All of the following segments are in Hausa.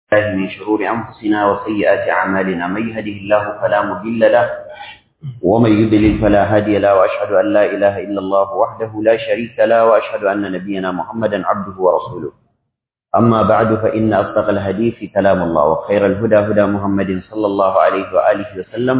الله من شرور أنفسنا وسيئات أعمالنا من يهده الله فلا مضل له ومن يضلل فلا هادي له وأشهد أن لا إله إلا الله وحده لا شريك له وأشهد أن نبينا محمدا عبده ورسوله أما بعد فإن أصدق الحديث كلام الله وخير الهدى هدى محمد صلى الله عليه وآله وسلم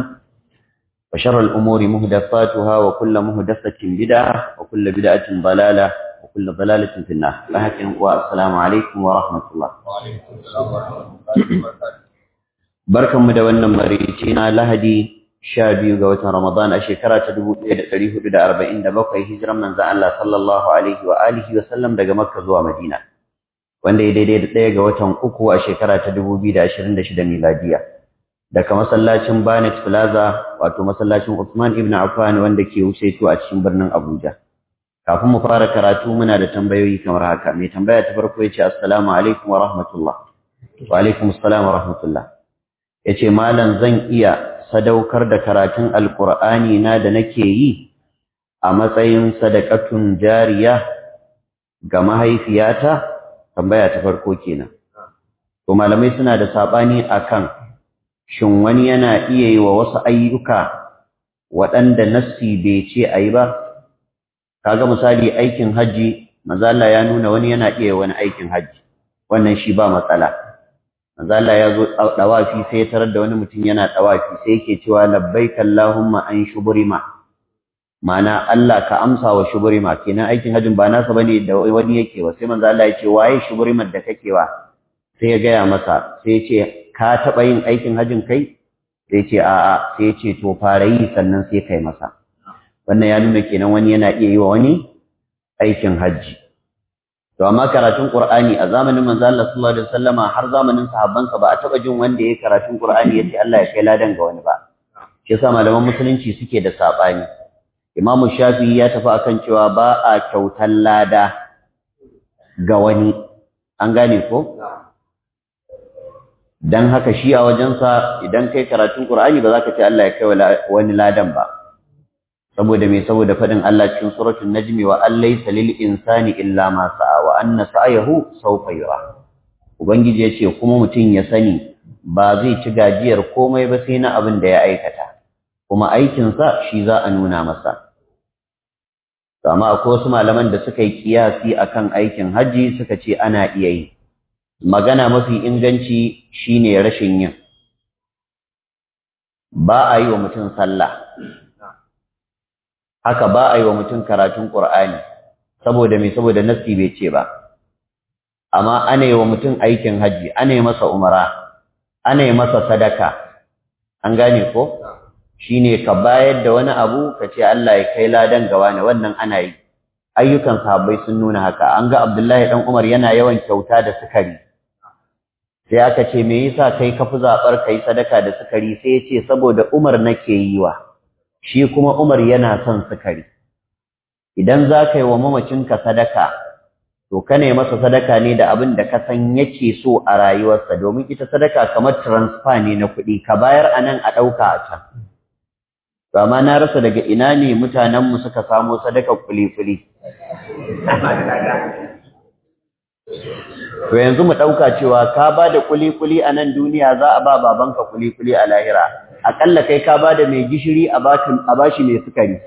وشر الأمور محدثاتها وكل محدثة بدعة وكل بدعة ضلالة وكل ضلالة في النار. والسلام عليكم ورحمة الله. وعليكم السلام ورحمة الله وبركاته. بركة مدونة مريتنا لهدي شابي وقوة رمضان أشكرا تدبو تاريخ بدا 47 هجرا من ذا الله صلى الله عليه وآله وسلم daga Makka zuwa Madina. Wanda ya daidai da ɗaya ga watan uku a shekara ta 2026 miladiya. Daga masallacin Banet Plaza wato masallacin Uthman ibn Affan wanda ke Wusaitu a cikin birnin Abuja. Kafin mu fara karatu muna da tambayoyi kamar haka. Mai tambaya ta farko yace assalamu alaikum wa rahmatullah. Wa alaikum assalam wa rahmatullah. Yace malam zan iya sadaukar da karatun alqur'ani na da nake yi a matsayin sadaqatun jariya ga mahaifiyata? Tambaya ta farko kenan. To malamai suna da sabani akan shin wani yana iya yi wa wasu ayyuka waɗanda nassi bai ce ayi ba? Kaga misali aikin haji, manzo Allah ya nuna wani yana iya wani aikin haji. Wannan shi ba matsala. Manzo Allah ya zo dawafi sai ya tarar da wani mutum yana dawafi sai yake cewa labbaika Allahumma an shubrima. Ma'ana Allah ka amsa wa shubrima, kenan aikin hajin ba nasa bane da wani yake wa. Sai manzo Allah ya ce waye shubrimar da kake wa? Sai ya gaya masa, sai ya ce ka taba yin aikin hajin kai? Sai ya ce a'a, sai ya ce to fara yi sannan sai kai masa. Wannan ya nuna kenan wani yana iya yi wa wani aikin hajji. To amma karatun Qur'ani a zamanin manzo Allah sallallahu alaihi wasallama har zamanin sahabbansa ba a taba jin wanda yayi karatun Qur'ani yace Allah ya kai ladan ga wani ba. Shi yasa malaman musulunci suke da sabani. Imam Shafi'i ya tafi akan cewa ba a kyautar lada ga wani. An gane ko? Dan haka shi a wajensa idan kai karatun Qur'ani ba za ka ce Allah ya kai wani ladan ba. Saboda faɗin Allah cikin suratul najmi wa allaysa lil insani illa ma sa'a wa anna sa'yahu sawfa yura. Ubangiji yace kuma mutum ya sani ba zai ci gajiyar komai ba sai na abin da ya aikata, kuma aikin sa shi za a nuna masa. To amma akwai wasu malaman da suka yi kiyasi akan aikin haji suka ce ana iya yi. Magana mafi inganci shine rashin yin. Ba a yi wa mutum sallah. Haka ba a yi wa mutum karatun Qur'ani saboda nassi bai ce ba. Amma ana yi wa mutum aikin haji, ana yi masa umara, ana yi masa sadaka. An gane ko? Shine ka bayar da wani abu ka ce Allah ya kai ladan ga wani, wannan ana yi. Ayyukan sahabbai sun nuna haka. An ga Abdullahi dan Umar yana yawan kyauta da sukari. Sai aka ce me yasa kai ka fi zabar kai sadaka da sukari? Sai ya ce saboda Umar nake yi wa. Shi kuma Umar yana son sukari. Idan za ka yi wa mamacinka sadaka, to ka ne masa sadaka ne da abin da ka san yake so a rayuwarsa, domin ita sadaka kamar transfer ne na kuɗi, ka bayar a nan a ɗauka a can. To amma na rasa daga ina ne mutanenmu suka samo sadakar kuli-kuli. To yanzu mu ɗauka cewa ka ba da kuli-kuli a nan duniya za a ba babanka kuli-kuli a lahira. Aƙalla kai ka ba da mai gishiri a bashi mai sukari.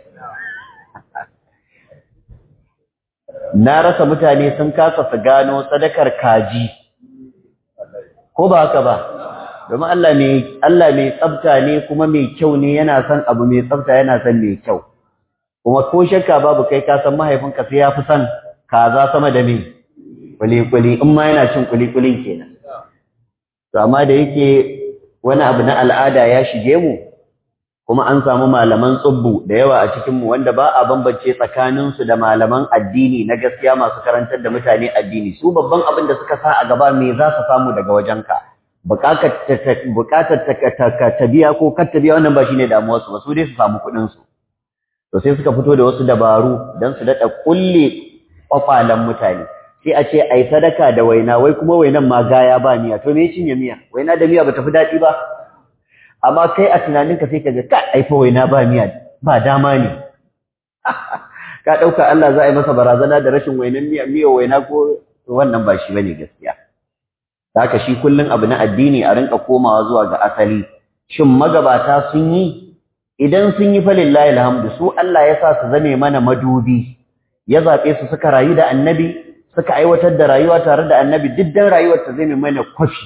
Na rasa mutane sun kasa su gano sadakar kaji. Ko ba haka ba? Domin Allah mai tsafta ne kuma mai kyau ne, yana son abu mai tsafta, yana son mai kyau. Kuma ko shakka babu kai ka san mahaifinka sai ya fi son kaza sama da mai kuli-kuli, in ma yana cin kuli-kulin kenan. To amma da yake wani abu na al'ada ya shige mu, kuma an samu malaman tsubbu da yawa a cikinmu wanda ba a bambance tsakaninsu da malaman addini na gaskiya masu karantar da mutane addini. Su babban abin da suka sa a gaba me za su samu daga wajenka. Bukatar ta biya ko kar ta biya wannan ba shine damuwarsu ba, su dai su samu kuɗinsu. To sai suka fito da wasu dabaru don su daɗa kulle kwakwalen mutane. Sai a ce ai sadaka da waina, wai kuma wainan ma gaya ba miya. To me cinye miya? Waina da miya ba ta fi daɗi ba? Amma kai a tunaninka sai ka ga ka aifa waina ba miya, ba dama ne. Ka ɗauka Allah za a yi masa barazana da rashin wainan miya waina ko wannan ba shi bane gaskiya. haka shi kullun abu na addini a rinka komawa zuwa ga asali. Shin magabata sun yi? Idan sun yi fa lillahi alhamdu, su Allah ya sa su zame mana madubi, ya zaɓe su suka rayu da annabi, suka aiwatar da rayuwa tare da annabi, duk dan rayuwar ta zame mana kwafi.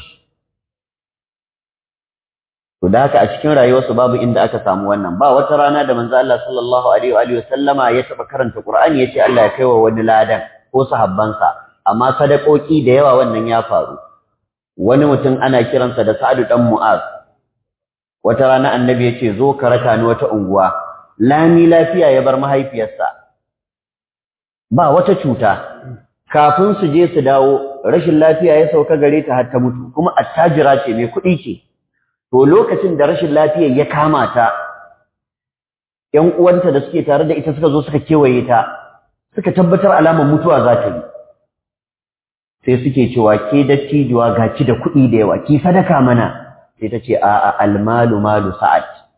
To da haka a cikin rayuwarsu babu inda aka samu wannan. Ba wata rana da manzo Allah sallallahu alaihi wa sallama ya taba karanta Qur'ani yace Allah ya kaiwa wani ladan ko sahabbansa, amma sadakoki da yawa wannan ya faru. Wani mutum ana kiransa da Sa'ad dan Mu'az. Wata rana annabi yace zo ka raka ni wata unguwa. Lami lafiya ya bar mahaifiyarsa. Ba wata cuta. Kafin su je su dawo, rashin lafiya ya sauka gare ta har ta mutu, kuma attajira ce mai kuɗi ce. To lokacin da rashin lafiya ya kama ta, ƴan uwanta da suke tare da ita suka zo suka kewaye ta, suka tabbatar alamar mutuwa za ta yi. Sai suke cewa ke dattijuwa ga ki da kuɗi da yawa, ki sadaka mana. Sai ta ce a'a almalu malu sa'ad.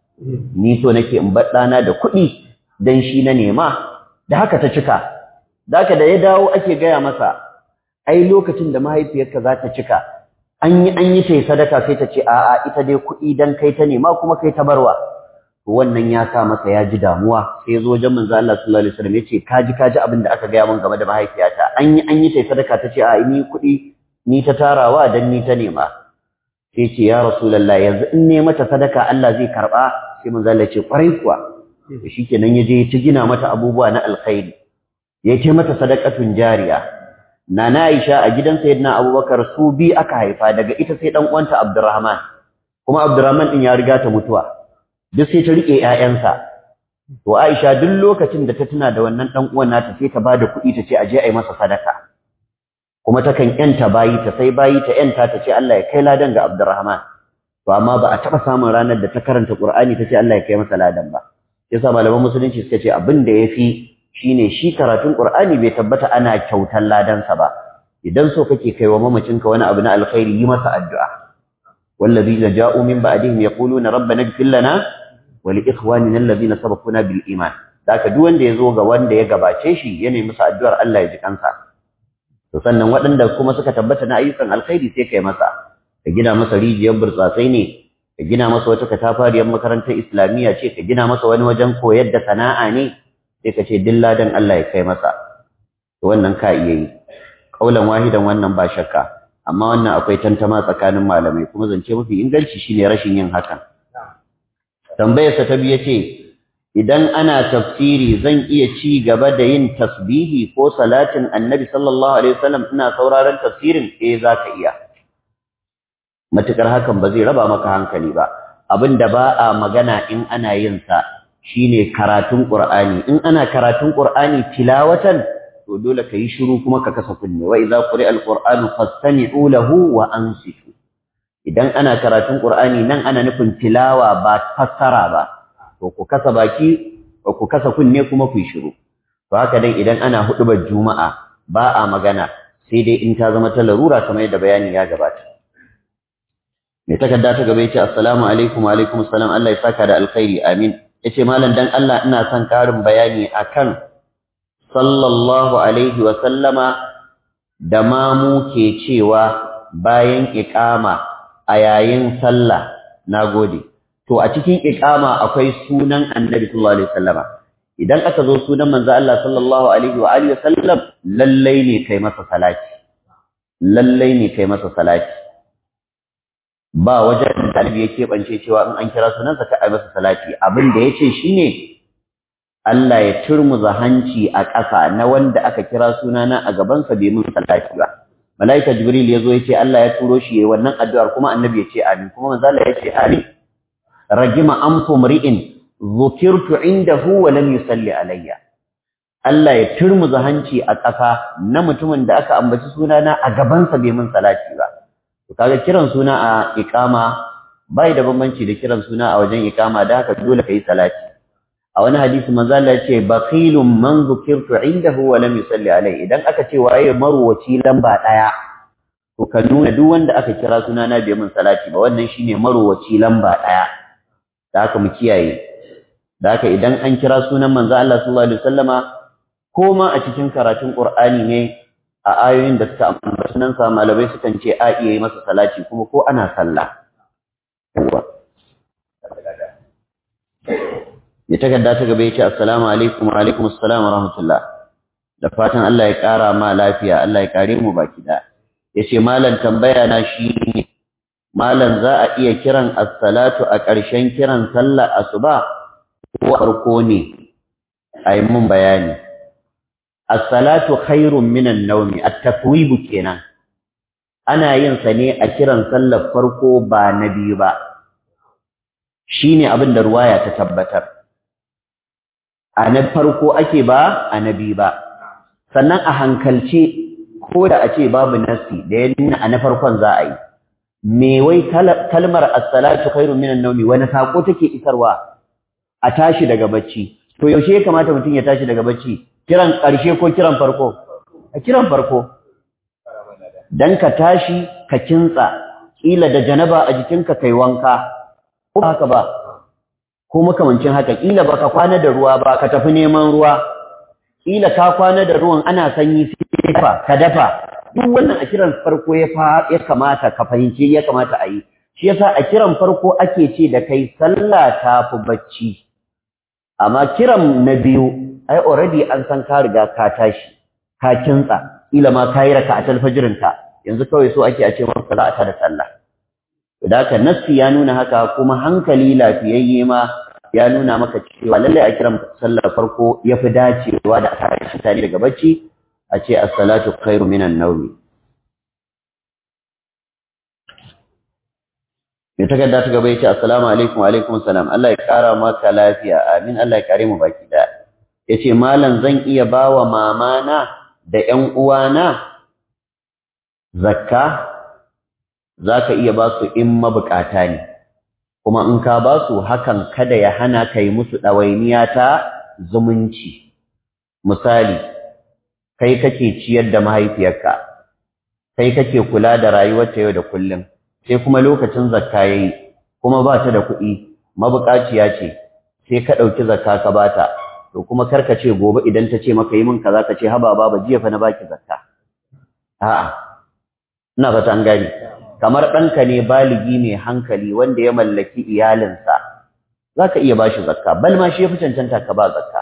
Ni so nake in bar ɗana da kuɗi dan shi na nema, da haka ta cika. Da haka da ya dawo ake gaya masa, ai lokacin da mahaifiyarka za ta cika, an yi ta sadaka sai ta ce a'a ita dai kuɗi dan kai ta nema kuma kai ta barwa. Wannan ya sa masa ya ji damuwa, sai ya zo wajen manzo Allah sallallahu alaihi wasallam yace kaji abin da aka gaya min game da mahaifiyata. An yi ta sadaka ta ce a'a ni kuɗi ni ta tarawa dan ni ta nema. Sai ce ya Rasulullah yanzu in ne mata sadaka Allah zai karba. Sai manzo Allah ya ce kwarai kuwa. Shikenan ya je ta gina mata abubuwa na alkhairi. Ya ce mata sadaqatun jariya. Nana Aisha a gidan Sayyidina Abubakar su bi aka haifa, daga ita sai dan uwanta Abdurrahman. Kuma Abdurrahman din ya riga ta mutuwa. Duk sai ta rike ƴaƴansa. To Aisha duk lokacin da ta tuna da wannan dan uwan nata sai ta bada kuɗi ta ce aje ai masa sadaka. Kuma ta kan yanta bayi ta sai bayi ta yanta ta ce Allah ya kai ladan ga Abdurrahman. To amma ba a taba samun ranar da ta karanta Qur'ani ta ce Allah ya kai masa ladan ba. Yasa malaman musulunci suka ce abin da yafi shine shi karatun Qur'ani bai tabbata ana kyautar ladansa ba. Idan so kake kaiwa mamacinka wani abu na alkhairi yi masa addu'a. Wallazina ja'u min ba'dihim yaquluna rabbana ighfir lana wa li ikhwanina alladhina sabaquna bil iman. Daka duk wanda yazo ga wanda ya gabace shi ya nemi masa addu'ar Allah ya ji kansa. To sannan waɗanda kuma suka tabbata na ayyukan alkhairi sai kai masa. Ka gina masa rijiyar burtsatsai ne, ka gina masa wata katafariyar makarantar islamiyya ce, ka gina masa wani wajen koyar da sana'a ne, sai ka ce dilladan Allah ya kai masa. To wannan ka iya yi. Kaulan wahidan wannan ba shakka, amma wannan akwai tantama tsakanin malamai, kuma zance mafi inganci shine rashin yin hakan. Tambayar sa ta biye ce, idan ana tafsiri zan iya ci gaba da yin tasbihi ko salatin Annabi sallallahu alaihi wasallam ina sauraron tafsirin? Zaka iya. Matukar hakan ba zai raba maka hankali ba. Abinda ba a magana in ana yin sa shine karatun Qur'ani. In ana karatun Qur'ani tilawatan to dole ka yi shiru kuma ka kasa kunne. Wa idza quri'a al-Qur'anu fastami'u lahu wa ansitu. Idan ana karatun Qur'ani nan ana nufin tilawa ba fassara ba. To ku kasa baki, ku kasa kunne kuma ku yi shiru. To haka dai idan ana hudubar Juma'a ba a magana sai dai in ta zama ta larura kamar yadda bayani ya gabata. Mai takarda ta gaba yace assalamu alaikum wa alaikum assalam, Allah ya saka da alkhairi, amin. Yace malam dan Allah ina son karin bayani akan sallallahu alaihi wa sallama da mamu ke cewa bayan iqama a yayin sallah. Nagode. To a cikin iqama akwai sunan Annabi sallallahu alaihi wasallama. Idan aka zo sunan manzo Allah sallallahu alaihi wa alihi wasallam lallai ne kai masa salati. Lallai ne kai masa salati. Ba wajen da Annabi yake bance cewa in an kira sunansa ka ai masa salati. Abin da yace shine Allah ya turmuza hanci a ƙasa na wanda aka kira sunana a gaban sa bai mun salati ba. Malaika Jibril yazo yace Allah ya turo shi yayin wannan addu'ar kuma Annabi yace amin, kuma manzo Allah yace amin. Ragima anfu mri'in dhukirtu indahu wa lam yusalli alayya. Allah ya turmuza hanci a ƙasa na mutumin da aka ambaci sunana a gaban sa bai mun salati ba. To kaga kiran suna a iqama bai da bambanci da kiran suna a wajen iqama, da haka dole kai salati. A wani hadisi manzo Allah ya ce baqilun man dhukirtu indahu wa lam yusalli alayhi. Idan aka ce waye marwaci lamba daya to ka nuna duk wanda aka kira sunana bai mun salati ba, wannan shine marwaci lamba daya. Da haka mu kiyaye. Da haka idan an kira sunan manzo Allah sallallahu alaihi wasallama ko ma a cikin karatun Qur'ani ne a ayoyin da suka ambata nan sa malamai sukan ce a iya yi masa salati kuma ko ana sallah ya takarda ta gaba yace assalamu alaikum wa alaikum assalam wa rahmatullah da fatan Allah ya kara ma lafiya Allah ya kare mu baki da yace malam tambaya na shi malam za a iya kiran as-salatu a ƙarshen kiran sallar asuba ko farko ne ayi mun bayani as-salatu khairun minan nawmi at-tafwib kenan ana yin sa ne a kiran sallar farko ba na biyu ba shine abin da ruwaya ta tabbatar a na farko ake ba a na biyu ba sannan a hankalce ko da a ce babu nasi da ya nuna a na farkon za a yi me wai kalmar as-salatu khairun minan nawmi wani sako take isarwa a tashi daga bacci to yaushe ya kamata mutum ya tashi daga bacci kiran ƙarshe ko kiran farko a kiran farko dan ka tashi ka kintsa kila da janaba a jikinka kai wanka ko haka ba ko makamancin haka kila baka kwana da ruwa ba ka tafi neman ruwa kila ka kwana da ruwan ana sanyi sai ka dafa duk wannan a kiran farko ya kamata ka fahimci ya kamata a yi shi yasa a kiran farko ake ce da kai sallah ta fi bacci amma kiran na biyu ai already an san ka riga ka tashi ka kintsa kila ma kai raka'atul fajrin ka yanzu kawai so ake a ce maka salata da sallah da haka nassi ya nuna haka kuma hankali lafiyayye ma ya nuna maka cewa lalle a kiran sallar farko yafi dacewa da aka tashi tare daga bacci a ce as-salatu khairu minan nawmi ya takarda ta gaba yace assalamu alaikum wa alaikum salam Allah ya kara maka lafiya amin Allah ya kare mu baki da yace malam zan iya bawa mamana da ƴan uwana zakka zaka iya ba su in mabukata ne kuma in ka ba su hakan kada ya hana kai musu dawainiya ta zumunci misali kai kake ciyar da mahaifiyarka kai kake kula da rayuwarta yau da kullum sai kuma lokacin zakka yayi kuma ba ta da kuɗi mabukaciya ce sai ka ɗauki zakka ka bata to kuma karka ce gobe idan ta ce maka yi min kaza ka ce haba baba jiya fa na baki zakka a'a ina fata an gane kamar ɗanka ne baligi mai hankali wanda ya mallaki iyalinsa zaka iya bashi zakka bal ma shi yafi cancanta ka ba zakka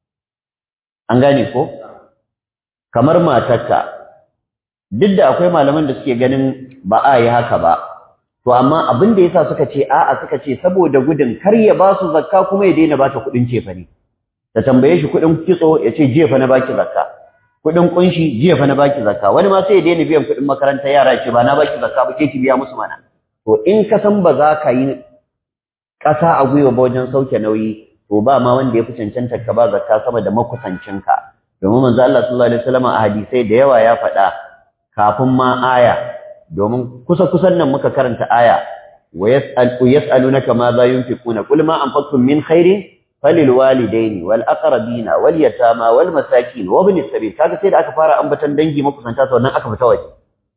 an gane ko kamar matarka duk da akwai malaman da suke ganin ba a yi haka ba to amma abin da yasa suka ce a'a suka ce saboda gudun kar ya ba su zakka kuma ya daina bata kuɗin cefa ne ta tambaye shi kuɗin kitso ya ce jiya fa na baki zakka kuɗin kunshi jiya fa na baki zakka wani ma sai ya daina biyan kuɗin makarantar yara ce ba na baki zakka ba ke ki biya musu mana to in ka san ba za ka yi ƙasa a gwiwa ba wajen sauke nauyi to ba ma wanda ya fi cancanta ka ba zakka sama da makusancinka domin manzo Allah sallallahu alaihi wasallam a hadisai da yawa ya faɗa kafin ma aya domin kusa-kusan nan muka karanta aya wa yas'alunaka ma za yunfiquna qul ma anfaqtum min khairin falil walidaini wal aqrabina wal yatama wal masakin wa ibn sabil kaga sai da aka fara ambatan dangi makusanta sannan aka fita waje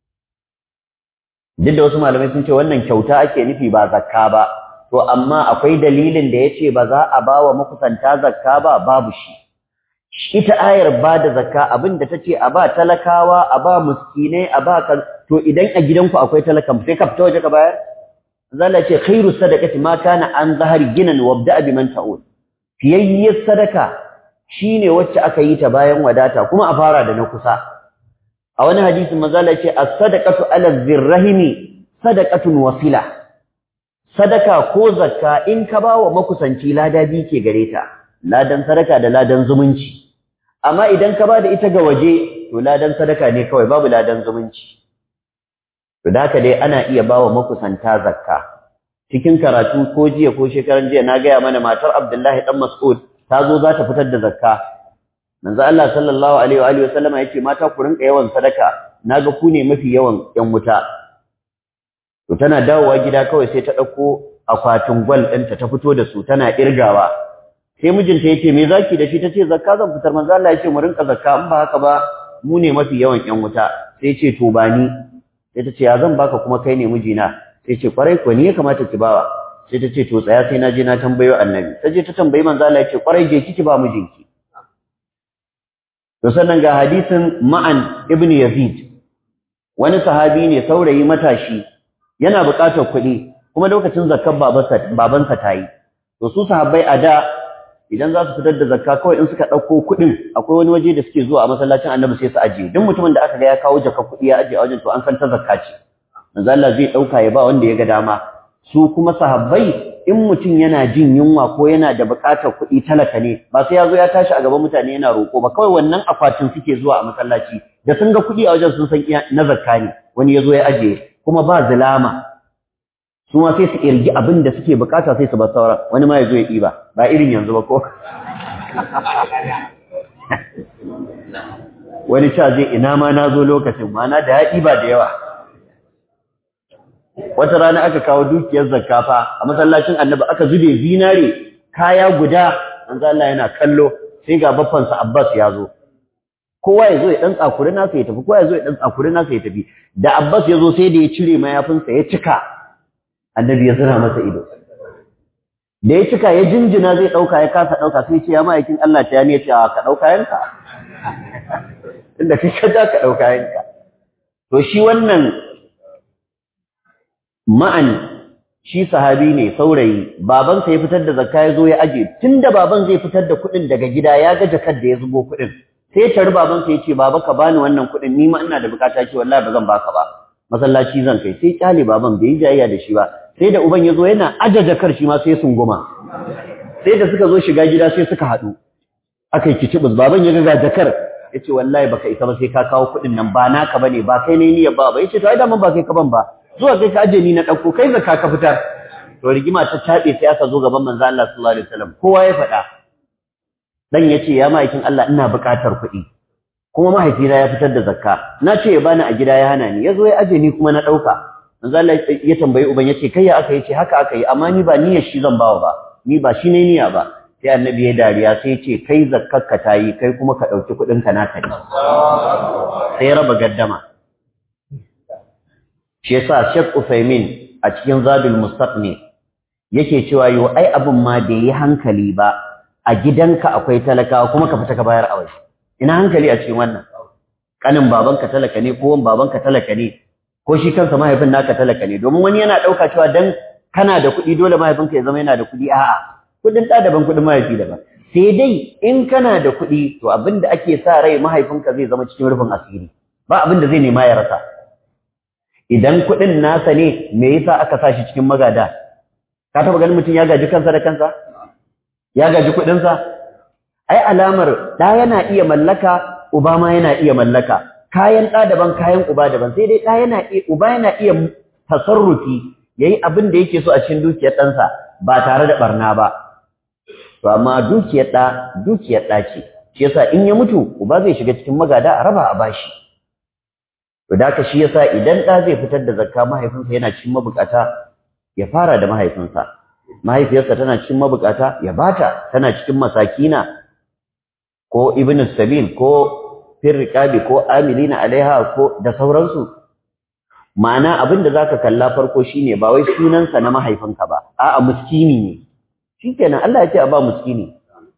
duk da wasu malamai sun ce wannan kyauta ake nufi ba zakka ba to amma akwai dalilin da yace ba za a bawa makusanta zakka ba babu shi ita ayar ba da zakka abinda tace a ba talakawa a ba miskinai a ba to idan a gidanku akwai talakan sai ka fita waje ka bayar zalla ce khairu sadaqati ma kana an zahari ginan wabda biman ta'ud fiyayyar sadaka shine wacce aka yi ta bayan wadata kuma a fara da na kusa a wani hadisin manzo Allah ce as-sadaqatu 'ala dhirrahimi sadaqatun wasila sadaka ko zakka in ka bawa makusanci lada bi ke gare ta ladan sadaka da ladan zumunci amma idan ka bada ita ga waje to ladan sadaka ne kawai babu ladan zumunci to da haka dai ana iya bawa makusanta zakka cikin karatu ko jiya ko shekaran jiya na gaya mana matar Abdullahi dan Mas'ud ta zo za ta fitar da zakka manzo Allah sallallahu alaihi wa alihi wasallama yace mata ku rinka yawan sadaka naga ku ne mafi yawan yan wuta to tana dawowa gida kawai sai ta dauko akwatin gwal ɗinta ta fito da su tana irgawa sai mijinta yace me zaki da shi tace zakka zan fitar manzo Allah yace mu rinka zakka in ba haka ba mu ne mafi yawan yan wuta sai yace to ba ni sai tace ya zan baka kuma kai ne mijina sai ce kwarai ko ni ya kamata ki bawa sai ta ce to tsaya sai na je na tambayo annabi ta je ta tambayi manzo Allah ya ce kwarai je kiki ba mijinki to sannan ga hadisin Ma'an ibn Yazid, wani sahabi ne saurayi matashi yana buƙatar kuɗi kuma lokacin zakkar babansa ta yi. To su sahabbai a da idan za su fitar da zakka kawai in suka ɗauko kuɗin akwai wani waje da suke zuwa a masallacin Annabi sai su ajiye. Duk mutumin da aka ga ya kawo jakar kuɗi ya ajiye a wajen to an san ta zakka ce. Manzo Allah zai ɗauka ya ba wanda ya ga dama. Su kuma sahabbai in mutum yana jin yunwa ko yana da buƙatar kuɗi talaka ne ba sai ya zo ya tashi a gaban mutane yana roƙo ba, kawai wannan akwatin suke zuwa a masallaci da sun ga kuɗi a wajen sun san na zakka ne, wani ya zo ya ajiye kuma ba zulama. Su ma sai su irgi abin da suke bukata sai su bar sauran, wani ma ya zo ya ɗiba ba irin yanzu ba ko wani sha zai ina ma na zo lokacin mana da ya ɗiba da yawa. Wata rana aka kawo dukiyar zakka fa a masallacin Annabi aka zube zinare kaya guda, manzo Allah yana kallo sai ga baffansa Abbas ya zo. Kowa ya zo ya dan tsakuri nasa ya tafi, kowa ya zo ya dan tsakuri nasa ya tafi. Da Abbas ya zo sai da ya cire mayafinsa ya cika. Annabi ya zira masa ido. Da ya cika ya jinjina zai dauka ya kasa dauka sai ce ya ma'aikin Allah ta yami ya ce ka dauka yanka. Inda kai ka ka dauka yanka. To shi wannan Ma'an shi sahabi ne saurayi, babansa ya fitar da zakka ya zo ya aje, tunda baban zai fitar da kuɗin daga gida ya ga jakar da ya zubo kuɗin. Sai ya tari babansa ya ce baba ka bani wannan kuɗin ni ma ina da bukata ce wallahi ba zan baka ba. Masallaci zan kai. Sai kyale baban bai yi jayayya da shi ba. Sai da uban ya zo yana aje jakar shi ma sai sunguma. Sai da suka zo shiga gida sai suka haɗu. Aka yi kicibus baban ya ga jakar ya ce wallahi baka isa ba sai ka kawo kuɗin nan ba naka bane ba kai ne niyyar ba ba. Ya ce to ai daman ba kai ka ban ba. Zuwa kai ka aje ni na ɗauko kai zakka ka fitar. To rigima ta taɓe sai aka zo gaban manzo Allah sallallahu alaihi wasallam kowa ya faɗa. Dan ya ce ya ma'aikin Allah ina buƙatar kuɗi. Kuma mahaifina ya fitar da zakka. Na ce ya bani a gida ya hana ni. Ya zo ya aje ni kuma na ɗauka. Manzo Allah ya tambayi uban ya ce kai ya aka yi ce haka aka yi amma ni ba niyyar shi zan bawa ba. Ni ba shi ne niyya ba. Sai Annabi ya dariya sai ya ce kai zakkarka ta yi kai kuma ka ɗauki kuɗin ka naka ne. Sai raba gaddama. Shi yasa Sheikh Uthaymeen a cikin Zadul Mustaqni yake cewa yo ai abun ma da yi hankali ba a gidanka akwai talakawa kuma ka fita ka bayar a waje. Ina hankali a cikin wannan? Kanin babanka talaka ne ko wan babanka talaka ne ko shi kansa mahaifin naka talaka ne, domin wani yana dauka cewa dan kana da kuɗi dole mahaifinka ya zama yana da kuɗi. A'a, kuɗin da daban kuɗin mahaifi daban. Sai dai in kana da kuɗi to abinda ake sa rai mahaifinka zai zama cikin rufin asiri. Ba abinda zai nema ya rasa. Idan kuɗin nasa ne me yasa aka sa shi cikin magada? Ka taɓa ganin mutum ya gaji kansa da kansa? Ya gaji kuɗinsa? Ai alamar ɗa yana iya mallaka, uba ma yana iya mallaka. Kayan ɗa daban, kayan uba daban. Sai dai uba yana iya tasarrufi, yayi abin da yake so a cikin dukiyar ɗansa ba tare da barna ba. To amma dukiyar ɗa ce. Shi yasa in ya mutu, uba zai shiga cikin magada a raba a bashi. To da haka shi yasa idan ɗa zai fitar da zakka mahaifinsa yana cikin mabukata ya fara da mahaifinsa. Mahaifiyarsa tana cikin mabukata ya bata, tana cikin masakina ko ibn sabil ko firriqabi ko amilina alaiha ko da sauransu. Ma'ana abin da zaka kalla farko shine ba wai sunansa na mahaifinka ba, a'a miskini ne. Shikenan Allah ya ce a ba miskini.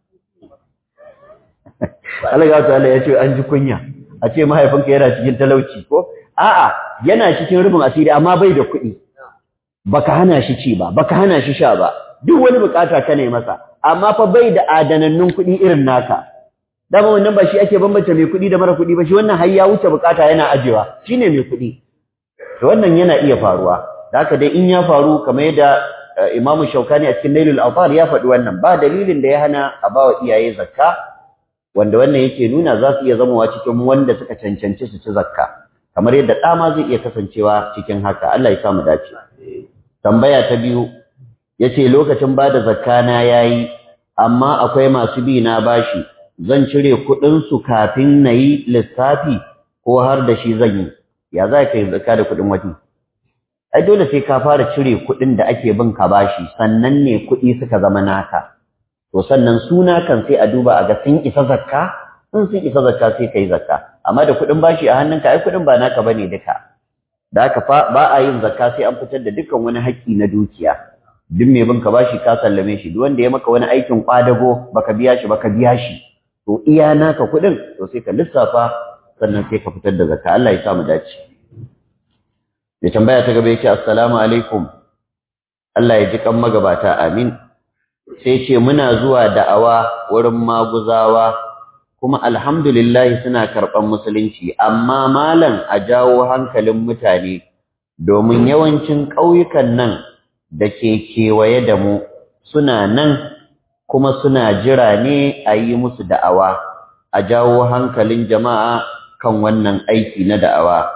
Allah ya ce an ji kunya. A ce mahaifinka yana cikin talauci ko a'a yana cikin rubin asiri amma bai da kuɗi. Baka hana shi ci ba, baka hana shi sha ba. Duk wani bukata ka ne masa, amma fa bai da adanannun kuɗi irin naka. Dama wannan ba shi ake bambanta mai kuɗi da mara kuɗi ba, shi wannan har ya wuce bukata yana ajewa, shine mai kuɗi. To wannan yana iya faruwa. Da haka dai in ya faru kamar yadda Imam Shaukani a cikin Nailul Awtar ya faɗi wannan, ba dalilin da ya hana a bawa iyaye zakka, wanda wannan yake nuna za su iya zamowa cikin wanda suka cancanci su ci zakka. Kamar yadda ɗa ma zai iya kasancewa cikin haka. Allah ya sa mu dace. Tambaya ta biyu yace lokacin bada zakka na yayi amma akwai masu bi na bashi, zan cire kuɗin su kafin nayi lissafi ko har da shi zan yi? Ya za ka yi zakka da kuɗin wani? Ai dole sai ka fara cire kuɗin da ake bin ka bashi sannan ne kuɗi suka zama naka. To sannan suna kan sai a duba a ga sun isa zakka, in sun isa zakka sai kai zakka. Amma da kuɗin bashi a hannunka ai kuɗin ba naka bane duka. Da haka ba a yin zakka sai an fitar da dukkan wani haƙƙi na dukiya. Duk mai bin ka bashi ka sallame shi, duk wanda ya maka wani aikin kwadago baka biya shi baka biya shi. to iya naka kuɗin to sai ka lissafa sannan sai ka fitar da zakka. Allah ya sa mu dace. Ya tambaya ta gaba yake assalamu alaikum, Allah ya ji kan magabata, amin. Sai ce muna zuwa da'awa wurin maguzawa kuma alhamdulillah suna karɓar musulunci, amma malam a jawo hankalin mutane domin yawancin ƙauyukan nan da ke kewaye da mu suna nan kuma suna jira ne a yi musu da'awa, a jawo hankalin jama'a kan wannan aiki na da'awa.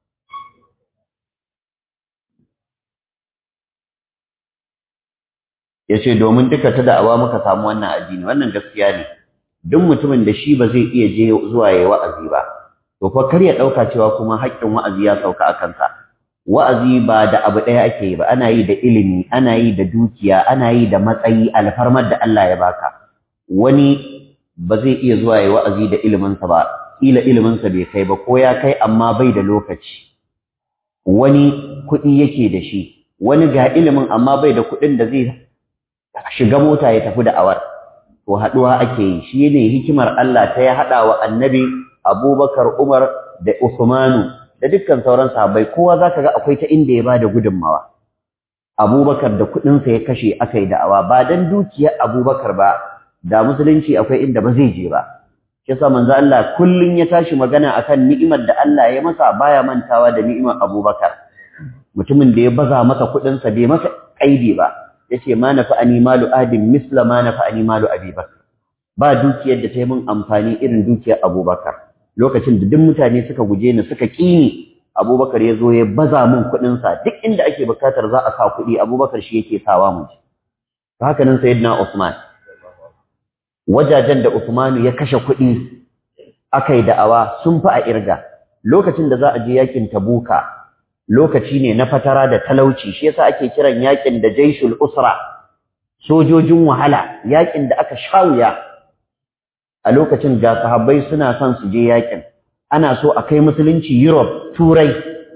Ya ce domin duka ta da'awa muka samu wannan addini, wannan gaskiya ne. Duk mutumin da shi ba zai iya je zuwa ya wa'azi ba, to fa kar ya ɗauka cewa kuma haƙƙin wa'azi ya sauka a kansa. Wa'azi ba da abu ɗaya ake yi ba, ana yi da ilimi, ana yi da dukiya, ana yi da matsayi, alfarmar da Allah ya baka. Wani ba zai iya zuwa ya wa'azi da iliminsa ba, ƙila iliminsa bai kai ba, ko ya kai amma bai da lokaci. Wani kuɗi yake da shi, wani ga ilimin amma bai da kuɗin da zai shiga mota ya tafi da awar. To haɗuwa ake yi, shi ne hikimar Allah ta ya haɗa wa annabi Abubakar, Umar da Usmanu da dukkan sauran sahabbai, kowa zaka ga akwai ta inda ya bada gudunmawa. Abubakar da kuɗinsa ya kashe aka yi da'awa, ba dan dukiyar Abubakar ba da musulunci akwai inda ba zai je ba. Shi yasa manzo Allah kullun ya tashi magana akan ni'imar da Allah ya masa baya mantawa da ni'imar Abubakar. Mutumin da ya baza masa kuɗinsa bai masa kaidi ba. Yace ma nafa'ani malu adin misla ma nafa'ani malu Abi Bakr. Ba dukiyar da ta yi min amfani irin dukiyar Abubakar. Lokacin da duk mutane suka guje ni suka kini, Abubakar ya zo ya baza min kuɗin sa, duk inda ake bukatar za a sa kuɗi Abubakar shi yake sawa mu. Haka nan sayyidina Usman. Wajajen da Usmanu ya kashe kuɗi akai da'awa sun fi a irga. Lokacin da za a je yakin Tabuka, lokaci ne na fatara da talauci, shi yasa ake kiran yakin da Jaishul Usra, sojojin wahala, yakin da aka shawuya. A lokacin ga sahabbai suna son su je yakin, ana so a kai musulunci Europe, Turai,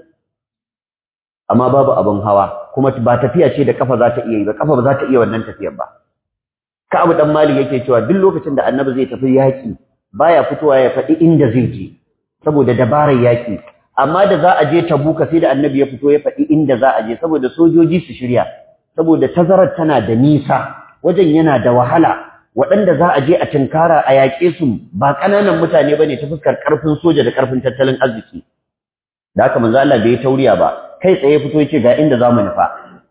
amma babu abin hawa, kuma ba tafiya ce da kafa za ta iya yi ba, kafa ba za ta iya wannan tafiyar ba. Ka'ab dan Malik yake cewa duk lokacin da Annabi zai tafi yaki baya fitowa ya faɗi inda zai je saboda dabarar yaki. Amma da za a je Tabuka sai da Annabi ya fito ya faɗi inda za a je saboda sojoji su shirya, saboda tazarar tana da nisa, wajen yana da wahala, waɗanda za a je a tinkara a yaƙe su ba ƙananan mutane bane ta fuskar ƙarfin soja da ƙarfin tattalin arziki. Da haka manzo Allah bai tauriya ba, kai tsaye fito ya ce ga inda za mu nufa.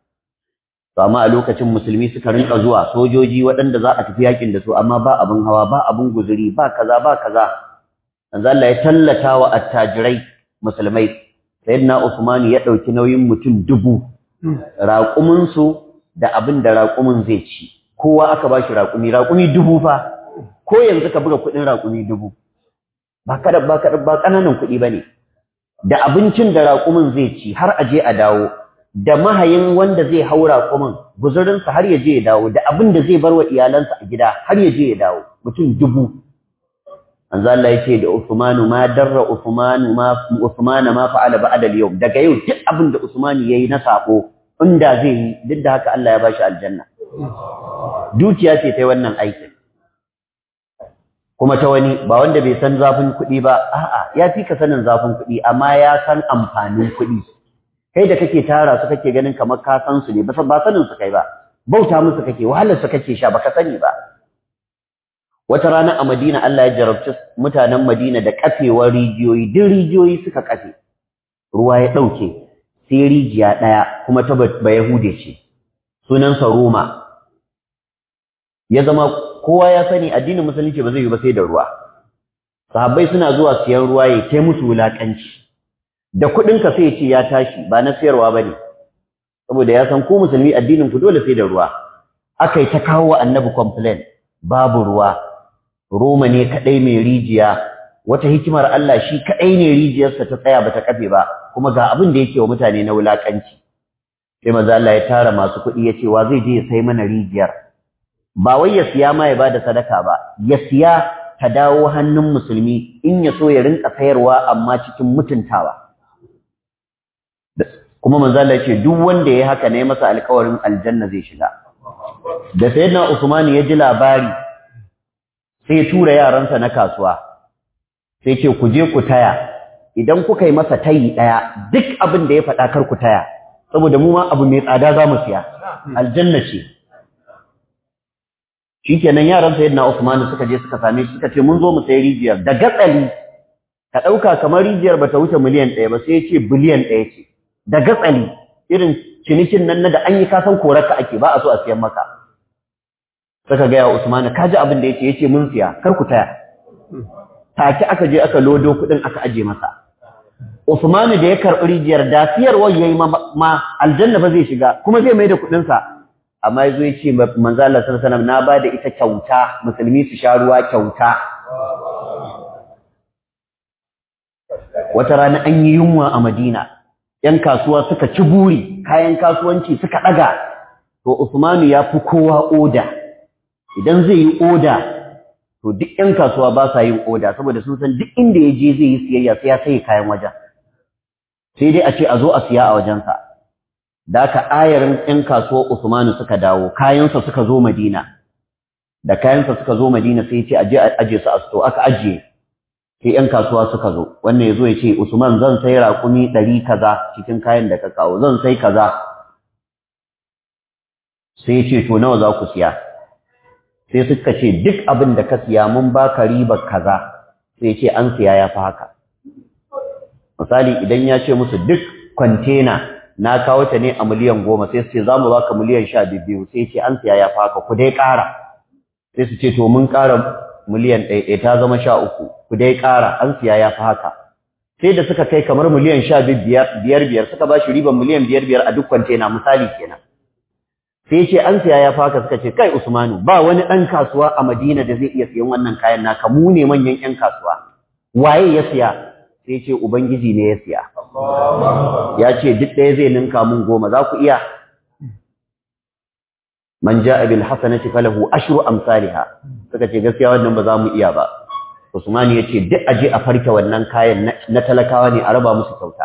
To amma a lokacin musulmi suka rinka zuwa sojoji waɗanda za a tafi yaƙin da su, amma ba abin hawa, ba abin guzuri, ba kaza ba kaza. Manzo Allah ya tallata wa attajirai musulmai. Sayyidina Usman ya dauki nauyin mutum 1000, raƙumin su da abin da raƙumin zai ci, kowa aka bashi raƙumi 1000 fa, ko yanzu ka buga kuɗin raƙumi 1000 ba kananan kuɗi bane, da abincin da raƙumin zai ci har aje a dawo, da mahayin wanda zai hau raƙumin guzurin sa har ya je ya dawo, da abin da zai bar wa iyalansa a gida har ya je ya dawo, mutum 1000. Manzo Allah yake da Uthmanu ma darra Uthmanu ma fa'ala ba'da al-yawm, daga yau duk abin da Uthman yayi na sako inda zai yi, duk da haka Allah ya bashi aljanna. Dukiya ce ta wannan aikin. Kuma ta wani ba wanda bai san zafin kuɗi ba, a'a ya fi ka sanin zafin kuɗi amma ya san amfanin kuɗi. Kai da kake tara su kake ganin kamar ka san su ne, ba sanin su kai ba. Bauta musu kake, wahalar su kake sha baka sani ba. Wata rana a Madina Allah ya jarabci mutanen Madina da kafewar rijiyoyi, duk rijiyoyi suka kafe. Ruwa ya dauke, sai rijiya daya kuma ta Bayahude ce. Sunansa Roma. Ya zama kowa ya sani addinin musulunci ba zai yi ba sai da ruwa. Sahabbai suna zuwa siyan ruwa ya kai musu wulakanci. Da kuɗin ka sai ya ce ya tashi, ba na sayarwa bane. Saboda ya san ku musulmi addinin ku dole sai da ruwa. Akai ta kawo wa Annabi complaint, babu ruwa. Roma ne kadai mai rijiya, wata hikimar Allah shi kadai ne rijiyarsa ta tsaya bata kafe ba, kuma ga abin da yake wa mutane na wulakanci. Sai manzo Allah ya tara masu kuɗi yace wa zai je ya sai mana rijiyar. Ba wai ya siya ma ya bada sadaka ba, ya siya ta dawo hannun musulmi, in ya so ya rinka sayarwa amma cikin mutuntawa. Kuma manzo Allah ya ce duk wanda yayi haka ne masa alƙawarin aljanna zai shiga. Da sayyidina Usman ya ji labari, sai ya tura yaransa na kasuwa sai ce ku je ku taya idan kuka yi masa tayi daya duk abin da ya faɗa kar ku taya saboda mu ma abu mai tsada za mu siya aljanna ce shikenan yaran sayyidina Usman suka je suka same shi suka ce mun zo mu sayi rijiyar da gatsali ka dauka kamar rijiyar bata wuce miliyan 1 ba sai ya ce biliyan 1 ce da gatsali irin cinikin nan da an yi kasan korarka ake ba a so a siyan maka suka ga ya Usman ka ji abin da yace mun siya kar ku taya take aka je aka lodo kudin aka aje masa Usman da ya karbi rijiyar da siyarwar yayi ma aljanna ba zai shiga kuma zai mai da kudin sa amma yazo yace manzo Allah sallallahu alaihi wasallam na bada ita kyauta musulmi su sha ruwa kyauta wata rana an yi yunwa a Madina yan kasuwa suka ci buri kayan kasuwanci suka daga to Usman ya fi kowa oda idan zai yi oda to duk yan kasuwa ba sa yin oda saboda sun san duk inda ya je zai yi siyayya sai ya sai kayan wajen sai dai a ce a zo a siya a wajensa da aka ayarin yan kasuwa Usman suka dawo kayansa suka zo Madina da kayansa suka zo Madina sai ya ce aje su a sto aka ajiye sai yan kasuwa suka zo wannan yazo ya ce Usman zan sai raƙumi 100 kaza cikin kayan da ka kawo zan sai kaza sai ya ce to nawa za ku siya sai suka ce duk abin da ka siya mun baka ribar kaza sai ya ce an siya ya fi haka misali idan ya ce musu duk kwantena na kawo ta ne a miliyan 10 sai su ce za mu baka miliyan 12 sai ya ce an siya ya fi haka ku dai ƙara sai su ce to mun ƙara miliyan 1 ta zama 13 ku dai ƙara an siya ya fi haka sai da suka kai kamar miliyan 15 suka ba shi ribar miliyan 5 a duk kwantena misali kenan sai ce an siya ya faka suka ce kai Usmanu ba wani dan kasuwa a Madina da zai iya siyan wannan kayan naka mu ne manyan ƴan kasuwa waye ya siya sai ce ubangiji ne ya siya ya ce duk ɗaya zai ninka mun 10 za ku iya man jaa bil hasanati falahu ashru amsalha suka ce gaskiya wannan ba za mu iya ba Usmanu ya ce duk aje a farke wannan kayan na talakawa ne a raba musu kyauta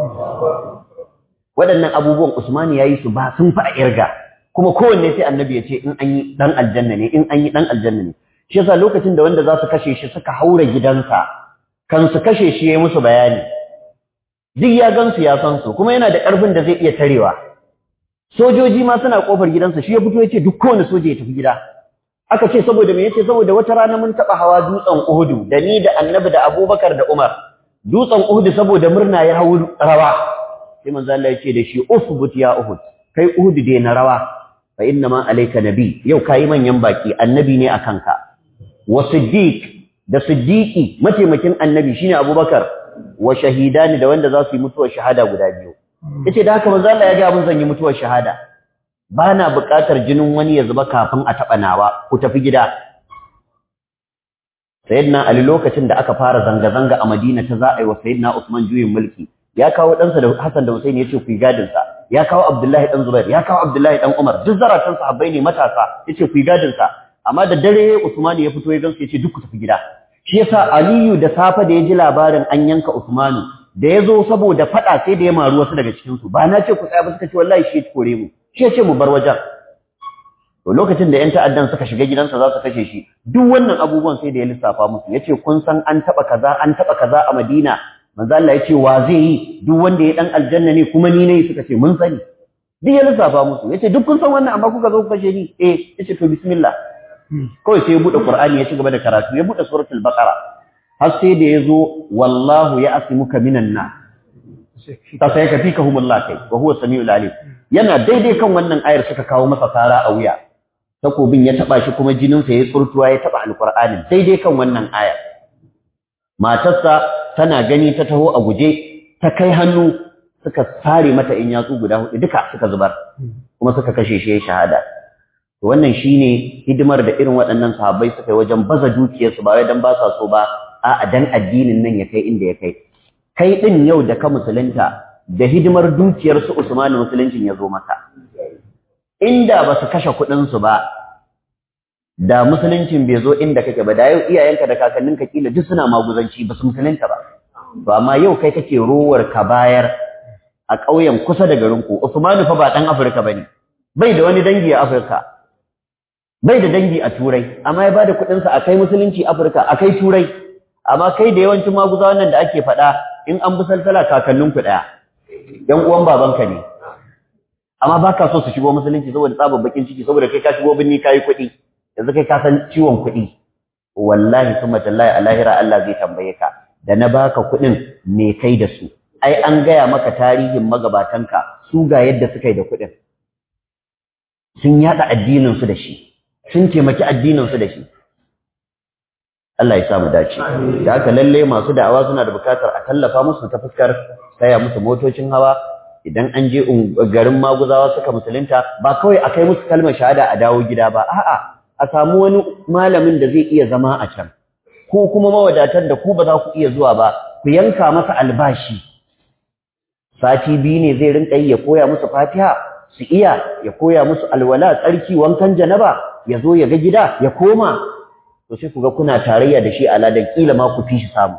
waɗannan abubuwan Usmanu yayi su ba sun fa a irga kuma kowanne sai annabi ya ce in an yi dan aljanna ne in an yi dan aljanna ne shi yasa lokacin da wanda za su kashe shi suka haura gidansa kan su kashe shi yayi musu bayani duk ya gansu ya san su kuma yana da ƙarfin da zai iya tarewa sojoji ma suna kofar gidansa shi ya fito ya ce duk kowane soja ya tafi gida aka ce saboda me yace saboda wata rana mun taba hawa dutsen Uhud da ni da Annabi da Abubakar da Umar dutsen Uhud saboda murna ya hawo rawa sai manzo Allah ya ce da shi usbut ya Uhud kai Uhud dai na rawa fa inna ma alayka nabi yau kai manyan baki annabi ne akan ka wa siddiq da siddiqi mataimakin annabi shine Abubakar wa shahidani da wanda za su yi mutuwar shahada guda biyu yace da haka manzo Allah ya ga abun zan yi mutuwar shahada bana buƙatar jinin wani ya zuba kafin a taba nawa ku tafi gida sayyidina Ali lokacin da aka fara zanga zanga a Madina ta za a yi wa sayyidina Usman juyin mulki ya kawo ɗansa da Hassan da Hussein yace ku yi gadin sa ya kawo Abdullahi dan Zubair ya kawo Abdullahi dan Umar duk zaratan sahabbai ne matasa yace ku yi gadin sa amma da dare Usman ya fito ya gansu yace duk ku tafi gida shi yasa Aliyu da safa da ya ji labarin an yanka Usman da yazo saboda fada sai da ya maru wasu daga cikin su ba na ce ku tsaya ba suka ce wallahi shi ya kore mu shi yace mu bar wajen to lokacin da yan ta'addan suka shiga gidansa za su kashe shi duk wannan abubuwan sai da ya lissafa musu yace kun san an taba kaza a Madina manzo Allah yace wa zai yi duk wanda ya dan aljanna ne kuma ni ne suka ce mun sani duk ya lissafa musu yace duk kun san wannan amma kuka zo ku kashe ni yace to bismillah kawai sai ya bude Qur'ani ya ci gaba da karatu ya bude suratul Baqara har sai da yazo wallahu ya'simuka minan nas tasaykafikahumullah kai wa huwa samiul alim yana daidai kan wannan ayar suka kawo masa sara a wuya takobin ya taba shi kuma jinin sa ya tsurtuwa ya taba alqur'ani daidai kan wannan ayar matarsa tana gani ta taho a guje ta kai hannu suka sare mata in yatsu guda 4 duka suka zubar kuma suka kashe shi shahada wannan shine hidimar da irin waɗannan sahabbai suka yi wajen baza dukiyarsu ba wai dan ba sa so ba a'a dan addinin nan ya kai inda ya kai kai din yau da ka musulunta da hidimar dukiyar su Usman musuluncin ya zo maka inda ba su kashe kuɗin su ba da musuluncin bai zo inda kake ba da yau iyayenka da kakanninka kila duk suna maguzanci ba su musulunta ba to amma yau kai kake rowar ka bayar a ƙauyen kusa da garinku Usman fa ba dan Afirka bane bai da wani dangi a Afirka bai da dangi a turai amma ya bada kuɗinsa a kai musulunci Afirka a kai turai. Amma kai da yawancin maguzawan nan da ake faɗa in an bi salsala kakannin ku ɗaya yan uwan babanka ne amma baka so su shigo musulunci saboda tsabar bakin ciki saboda kai ka shigo binni kai kuɗi yanzu kai ka san ciwon kuɗi. Wallahi summa tallahi a lahira Allah zai tambaye ka da na baka kuɗin me kai da su. Ai an gaya maka tarihin magabatanka su ga yadda suka yi da kuɗin. Sun yada addinin su da shi, sun taimaki addinin su da shi. Allah ya samu dace. Da haka lalle masu da'awa suna da bukatar a tallafa musu ta fuskar saya musu motocin hawa. Idan an je garin maguzawa suka musulunta ba kawai a kai musu kalmar shahada a dawo gida ba, a'a a samu wani malamin da zai iya zama a can. Ko kuma mawadatar da ku ba za ku iya zuwa ba, ku yanka masa albashi. Sati 2 ne zai rinka yi ya koya musu Fatiha, su iya ya koya musu alwala, tsarki, wankan janaba, ya zo ya ga gida, ya koma. To sai ku ga kuna tarayya da shi a ladan kila ma ku fi shi samu.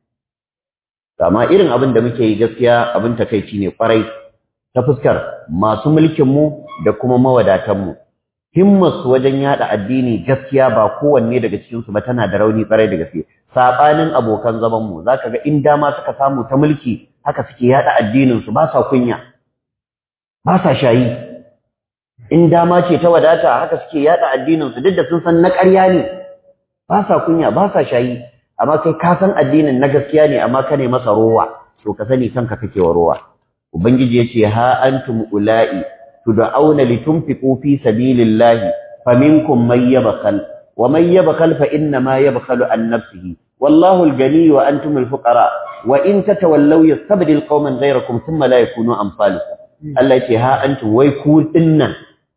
Amma irin abin da muke yi gaskiya abin takeici ne kwarai ta fuskar masu mulkin mu da kuma mawadatan mu. Himmar su wajen yada addini gaskiya ba kowanne daga cikin su ba tana da rauni kwarai da gaske. Sabanin abokan zaman mu zaka ga in dama suka samu ta mulki haka suke yada addinin su ba sa kunya. Ba sa shayi. In dama ce ta wadata haka suke yada addinin su duk da sun san na ƙarya ne. Ba sa kunya, ba sa shayi, amma kai ka san addinin na gaskiya ne amma ka ne masa rowa, to ka sani kanka kake wa rowa. Ubangiji yace ha antum ula'i tud'auna litunfiqu fi sabilillahi faminkum man yabkhal wa man yabkhal fa inna ma yabkhalu an nafsihi wallahu al-ghani wa antum al-fuqara wa in tatawallaw yastabdil qauman ghayrakum thumma la yakunu amsalukum. Allah yace ha antum wai ku dinnan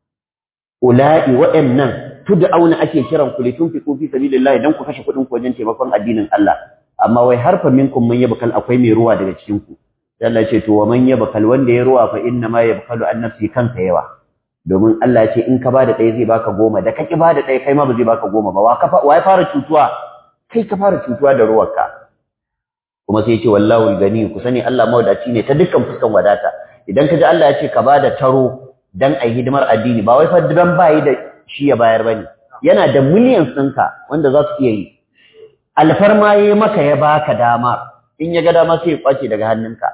ula'i wa'annan tud'auna ake kiran ku litunfiqu fi sabilillah dan ku kashe kudin ku wajen taimakon addinin Allah amma wai harfa minkum man yabkal akwai mai ruwa daga cikin ku sai Allah ya ce to wa man yabkal wanda ya ruwa fa inna ma yabkalu an nafsi kanka yawa domin Allah ya ce in ka bada ɗaya zai baka 10 da kake bada ɗaya kai ma ba zai baka 10 ba wa ya fara cutuwa kai ka fara cutuwa da ruwarka kuma sai ya ce wallahu al-gani ku sani Allah mawadaci ne ta dukkan fuskan wadata idan ka ji Allah ya ce ka bada taro dan ai hidimar addini ba wai fa dan bai da shi ya bayar bane yana da millions ɗinka wanda za su iya yi alfarma yayi maka ya baka dama in ya ga dama sai ya kwace daga hannunka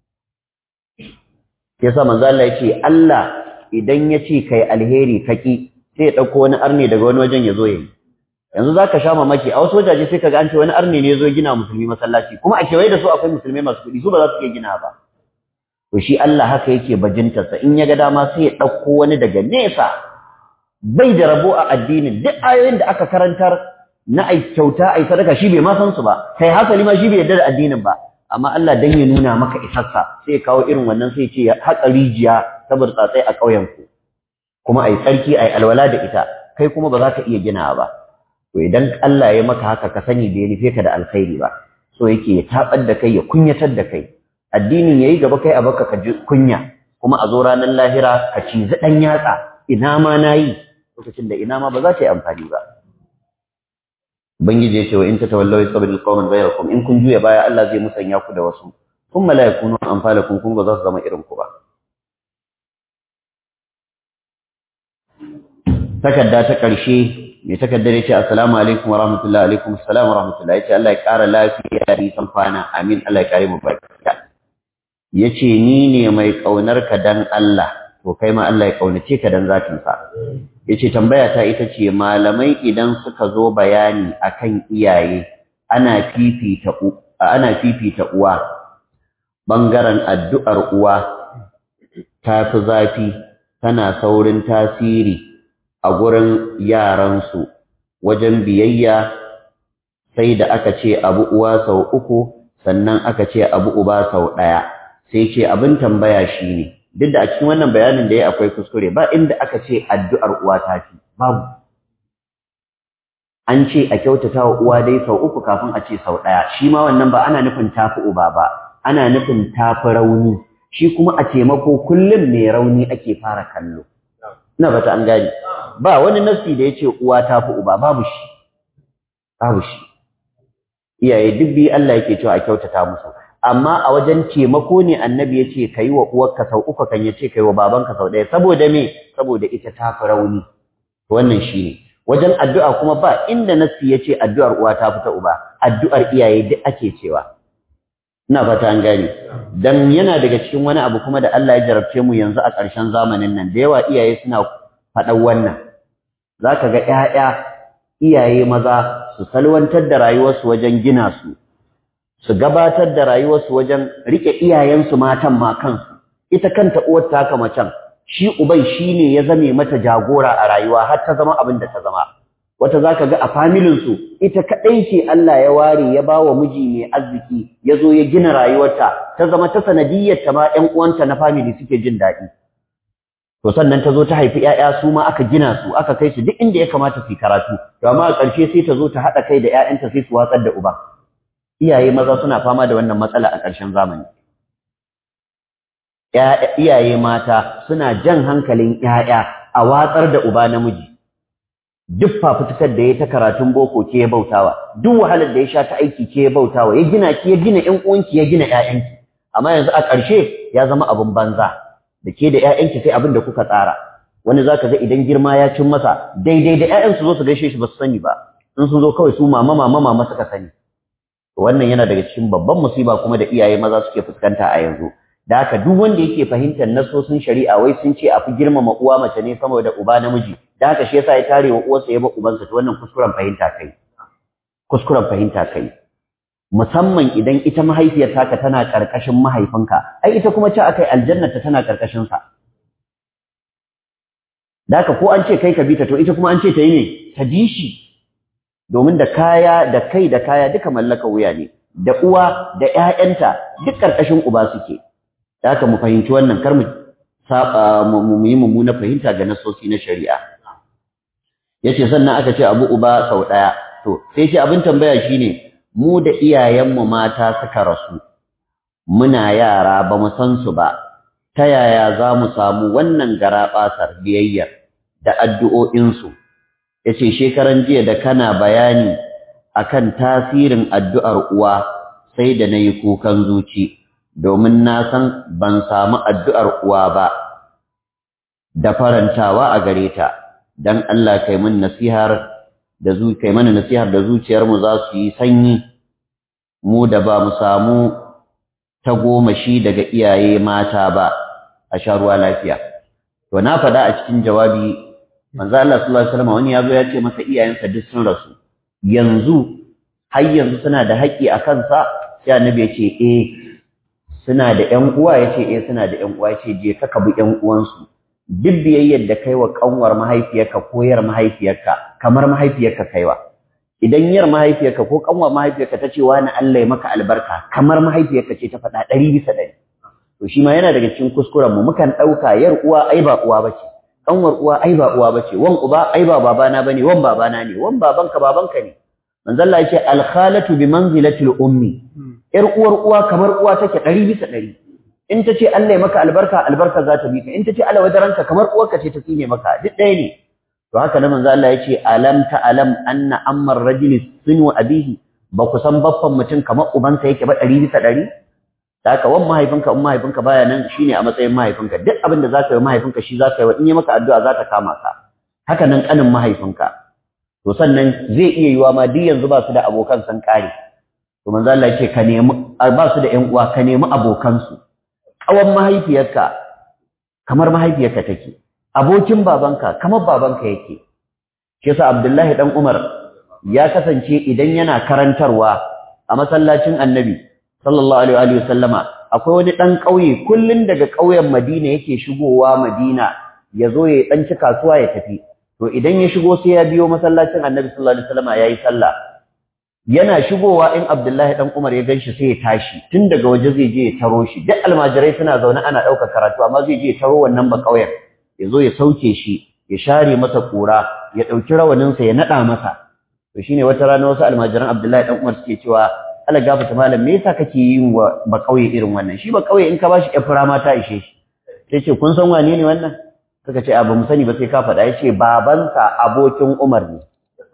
yasa manzo Allah yace Allah idan yace kai alheri kaki sai ya dauko wani arne daga wani wajen ya zo yayi yanzu zaka sha mamaki a wasu wajaje sai kaga an ce wani arne ne ya zo gina musulmi masallaci kuma a kewaye da su akwai musulmai masu kuɗi su ba za su iya gina ba to shi Allah haka yake bajintarsa in ya ga dama sai ya dauko wani daga nesa bai da rabo a addinin duk ayoyin da aka karantar na ai kyauta ai sadaka shi bai ma san su ba kai hasali ma shi bai yarda da addinin ba amma Allah dan ya nuna maka isarsa sai ya kawo irin wannan sai ya ce haƙa rijiya saboda tsatsai a ƙauyen ku kuma ai tsarki ai alwala da ita kai kuma ba za ka iya gina ba to idan Allah ya maka haka ka sani bai nufe ka da alkhairi ba so yake ya tabar da kai ya kunyatar da kai addinin yayi gaba kai a baka ka ji kunya kuma a zo ranar lahira ka cizi dan yatsa ina ma nayi lokacin da ina ma ba za ta yi amfani ba ubangiji ya ce wa in tatawallaw yastabdil qauman ghayrakum in kun juya baya Allah zai musanya ku da wasu kuma la yakunu amsalakum kun ba za su zama irin ku ba takarda ta karshe mai takaddar yace assalamu alaikum wa rahmatullahi alaikum assalam wa rahmatullahi yace Allah ya kara lafiya da san kwana amin Allah ya kare mu barka yace ni ne mai kaunar ka dan Allah to kai ma Allah ya kaunace ka dan zatin sa yace tambaya ta ita ce malamai idan suka zo bayani akan iyaye ana fifita uwa bangaren addu'ar uwa ta fi zafi tana saurin tasiri a gurin yaran su wajen biyayya sai da aka ce abu uwa sau 3 sannan aka ce abu uba sau 1 sai ce abin tambaya shine duk da a cikin wannan bayanin da ya akwai kuskure ba inda aka ce addu'ar uwa ta fi babu an ce a kyautata wa uwa dai sau 3 kafin a ce sau 1 shi ma wannan ba ana nufin tafi uba ba ana nufin tafi rauni shi kuma a taimako kullum mai rauni ake fara kallo ina bata an gani ba wani nafsi da yace uwa tafi uba babu shi iyaye duk bi Allah yake cewa a kyautata musu amma a wajen taimako ne annabi yace kai wa uwarka sau 3 kan yace kai wa babanka sau 1 saboda me saboda ita ta fi rauni wannan shine wajen addu'a kuma ba inda nassi yace addu'ar uwa ta fita uba, addu'ar iyaye duk ake cewa. Ina fata an gane. Dan yana daga cikin wani abu kuma da Allah ya jarabce mu yanzu a ƙarshen zamanin nan, da yawa iyaye suna faɗan wannan. Zaka ga ƴaƴa iyaye maza su salwantar da rayuwarsu wajen gina su gabatar da rayuwarsu wajen rike iyayensu matan ma kansu. Ita kanta uwar ta kama can, shi uban shine ya zame mata jagora a rayuwa har ta zama abin da ta zama. Wata zaka ga a familin su ita kadai ce Allah ya ware ya bawa miji mai arziki, yazo ya gina rayuwarta, ta zama ta sanadiyyar ta ma ƴan uwanta na family suke jin daɗi. To sannan ta zo ta haifi ƴaƴa su ma aka gina su, aka kai su duk inda ya kamata su karatu. To amma a ƙarshe sai ta zo ta haɗa kai da ƴaƴanta sai su watsar da uba. Iyaye maza suna fama da wannan matsala a ƙarshen zamani. Iyaye mata suna jan hankalin ƴaƴa a watsar da uba namiji. Duk fafutukar da ya ta karatun boko ke ya bautawa, duk wahalar da ya sha ta aiki ke ya bautawa, ya gina ki, ya gina ƴan uwanki, ya gina ƴaƴanki. Amma yanzu a ƙarshe ya zama abin banza. Da ke da ƴaƴanki sai abin da kuka tsara. Wani zaka ga idan girma ya cin masa, daidai da ƴaƴan su zo su gaishe shi ba su sani ba. In sun zo kawai su mama suka sani. Wannan yana daga cikin babban musiba kuma da iyaye maza suke fuskanta a yanzu. Da haka duk wanda yake fahimtar nasosin shari'a wai sun ce a fi girmama uwa mace ne sama da uba namiji, da haka shi yasa ya tare wa uwarsa ya ba ubansa, to wannan kuskuren fahimta kai. Musamman idan ita mahaifiyar taka tana karkashin mahaifinka, ai ita kuma ce akai aljannata tana karkashin sa. Da haka ko an ce kai ka bi ta, to ita kuma an ce ta yi ne ta bi shi, domin da kaya da kai da kaya duka mallaka wuya ne, da uwa da ƴaƴanta duk karkashin uba suke. Da haka mu fahimci wannan, kar mu saba mu yi mummuna fahimta ga nasosi na shari'a. Yace sannan aka ce abu uba sau daya. To sai ce abin tambaya shine, mu da iyayenmu mata suka rasu, muna yara ba mu san su ba, ta yaya za mu samu wannan garaɓasar biyayyar da addu'o'insu? Yace shekaran jiya da kana bayani akan tasirin addu'ar uwa sai da nayi kukan zuci, domin na san ban samu addu'ar uwa ba da farantawa a gare ta. Dan Allah kai mana nasihar da zuciyarmu za su yi sanyi, mu da ba mu samu tagomashi daga iyaye mata ba, a sha ruwa lafiya. To na faɗa a cikin jawabi, manzo Allah sallallahu alaihi wasallam wani yazo ya ce masa iyayensa duk sun rasu, har yanzu suna da haƙƙi a kansa? Sai annabi ya ce suna da ƴan uwa, ya ce suna da ƴan uwa, ya ce je ka bi ƴan uwansu. Duk biyayyar da kai wa kanwar mahaifiyarka ko yar mahaifiyarka kamar mahaifiyarka kaiwa. Idan yar mahaifiyarka ko kanwar mahaifiyarka ta ce wani Allah ya maka albarka, kamar mahaifiyarka ce ta faɗa 100%. To shi ma yana daga cikin kuskuren mu, mukan ɗauka yar uwa ai ba uwa bace, kanwar uwa ai ba uwa bace, wan uba ai ba babana bane, wan babana ne, wan babanka ne. Manzo Allah yake al-khalatu bi manzilati al-ummi. Yar uwar uwa kamar uwa take 100%. In ta ce Allah ya maka albarka, albarka za ta bi ka. In ta ce Allah wadaranka, kamar uwarka ce ta tsine maka, duk ɗaya ne. To haka nan manzo Allah ya ce alam ta'lam anna ammar rajuli sunu abihi, ba ku san baffan mutum kamar ubansa yake ba 100%. Da haka wan mahaifinka, in mahaifinka baya nan, shine a matsayin mahaifinka. Duk abin da zaka yi mahaifinka shi zaka yi wa, in yi maka addu'a za ta kama ka. Haka nan kanin mahaifinka. To sannan zai iya yiwa ma duk yanzu ba su da abokan san kare. To manzo Allah ya ce ka nemi, ba su da ƴan uwa, ka nemi abokansu. Ƙawan mahaifiyarka kamar mahaifiyarka take, abokin babanka kamar babanka yake. Shi yasa Abdullahi dan Umar ya kasance idan yana karantarwa a masallacin Annabi sallallahu alaihi wa sallama, akwai wani dan ƙauye kullun daga ƙauyen Madina yake shigowa Madina ya zo ya dan ci kasuwa ya tafi. To idan ya shigo sai ya biyo masallacin Annabi sallallahu alaihi wa sallama yayi sallah. Yana shigowa in Abdullahi dan Umar ya ganshi sai ya tashi, tun daga waje zai je ya taro shi. Duk almajirai suna zaune ana ɗaukar karatu, amma zai je ya taro wannan ba ƙauyen, ya zo ya sauke shi, ya share masa ƙura, ya ɗauki rawaninsa ya naɗa masa. To shine wata rana wasu almajiran Abdullahi dan Umar suke cewa, Allah gafarta malam, me yasa kake yin wa ba ƙauye irin wannan? Shi ba ƙauye in ka bashi ƴafura ma ta ishe shi. Sai ce kun san wane ne wannan? Suka ce a ba mu sani ba sai ka faɗa. Ya ce babansa abokin Umar ne.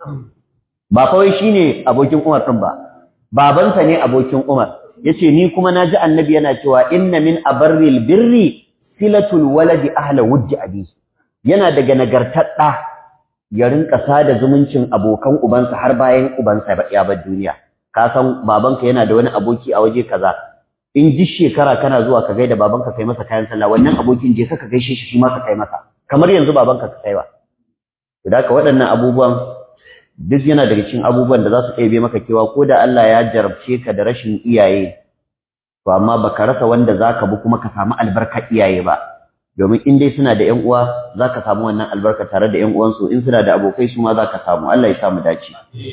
Ba kawai shi ne abokin Umar ɗin ba, babansa ne abokin Umar. Ya ce ni kuma na ji annabi yana cewa inna min abarril birri silatul waladi ahla wujji abi. Yana daga nagartar ɗa ya rinka sada zumuncin abokan ubansa har bayan ubansa ya bar duniya. Ka san babanka yana da wani aboki a waje kaza, in duk shekara kana zuwa ka gaida babanka kai masa kayan sallah, wannan abokin je ka gaishe shi ma ka kai masa, kamar yanzu babanka ka kaiwa. To da waɗannan abubuwan duk yana daga cikin abubuwan da za su ɗebe maka kewa, ko da Allah ya jarabce ka da rashin iyaye, to amma baka rasa wanda zaka bi kuma ka samu albarkar iyaye ba. Domin in dai suna da ƴan uwa zaka samu wannan albarka tare da ƴan uwansu, in suna da abokai su ma zaka samu. Allah ya sa mu dace.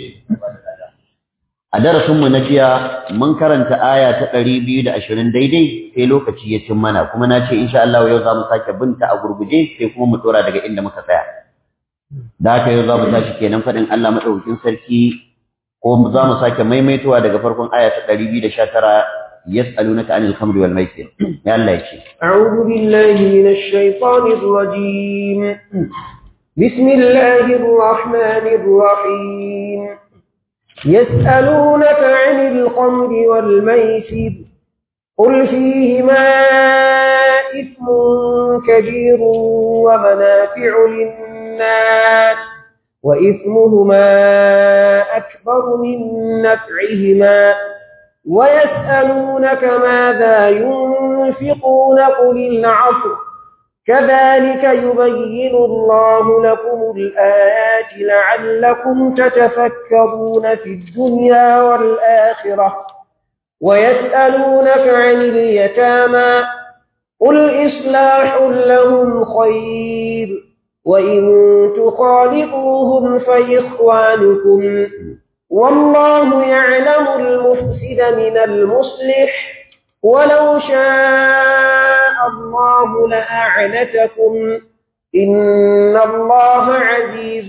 A darasin mu na jiya mun karanta aya ta 220 daidai sai lokaci ya cin mana, kuma na ce insha Allah yau zamu sake binta a gurguje sai kuma mu tsora daga inda muka tsaya. Da haka yau zamu tashi kenan fadin Allah madaukakin sarki, ko zamu sake maimaitowa daga farkon aya ta 219 يسألونك عن الخمر والميسر. يا الله يشي. أعوذ بالله من الشيطان الرجيم. بسم الله الرحمن الرحيم. يسألونك عن الخمر والميسر قل فيهما إثم كبير ومنافع للناس وإثمهما أكبر من نفعهما ويسألونك ماذا ينفقون قل العفو كذلك يبين الله لكم الآيات لعلكم تتفكرون في الدنيا والآخرة ويسألونك عن اليتامى قل إصلاح لهم خير وإن تخالطوهم فإخوانكم والله يعلم المفسد من المصلح ولو شاء الله لأعنتكم إن الله عزيز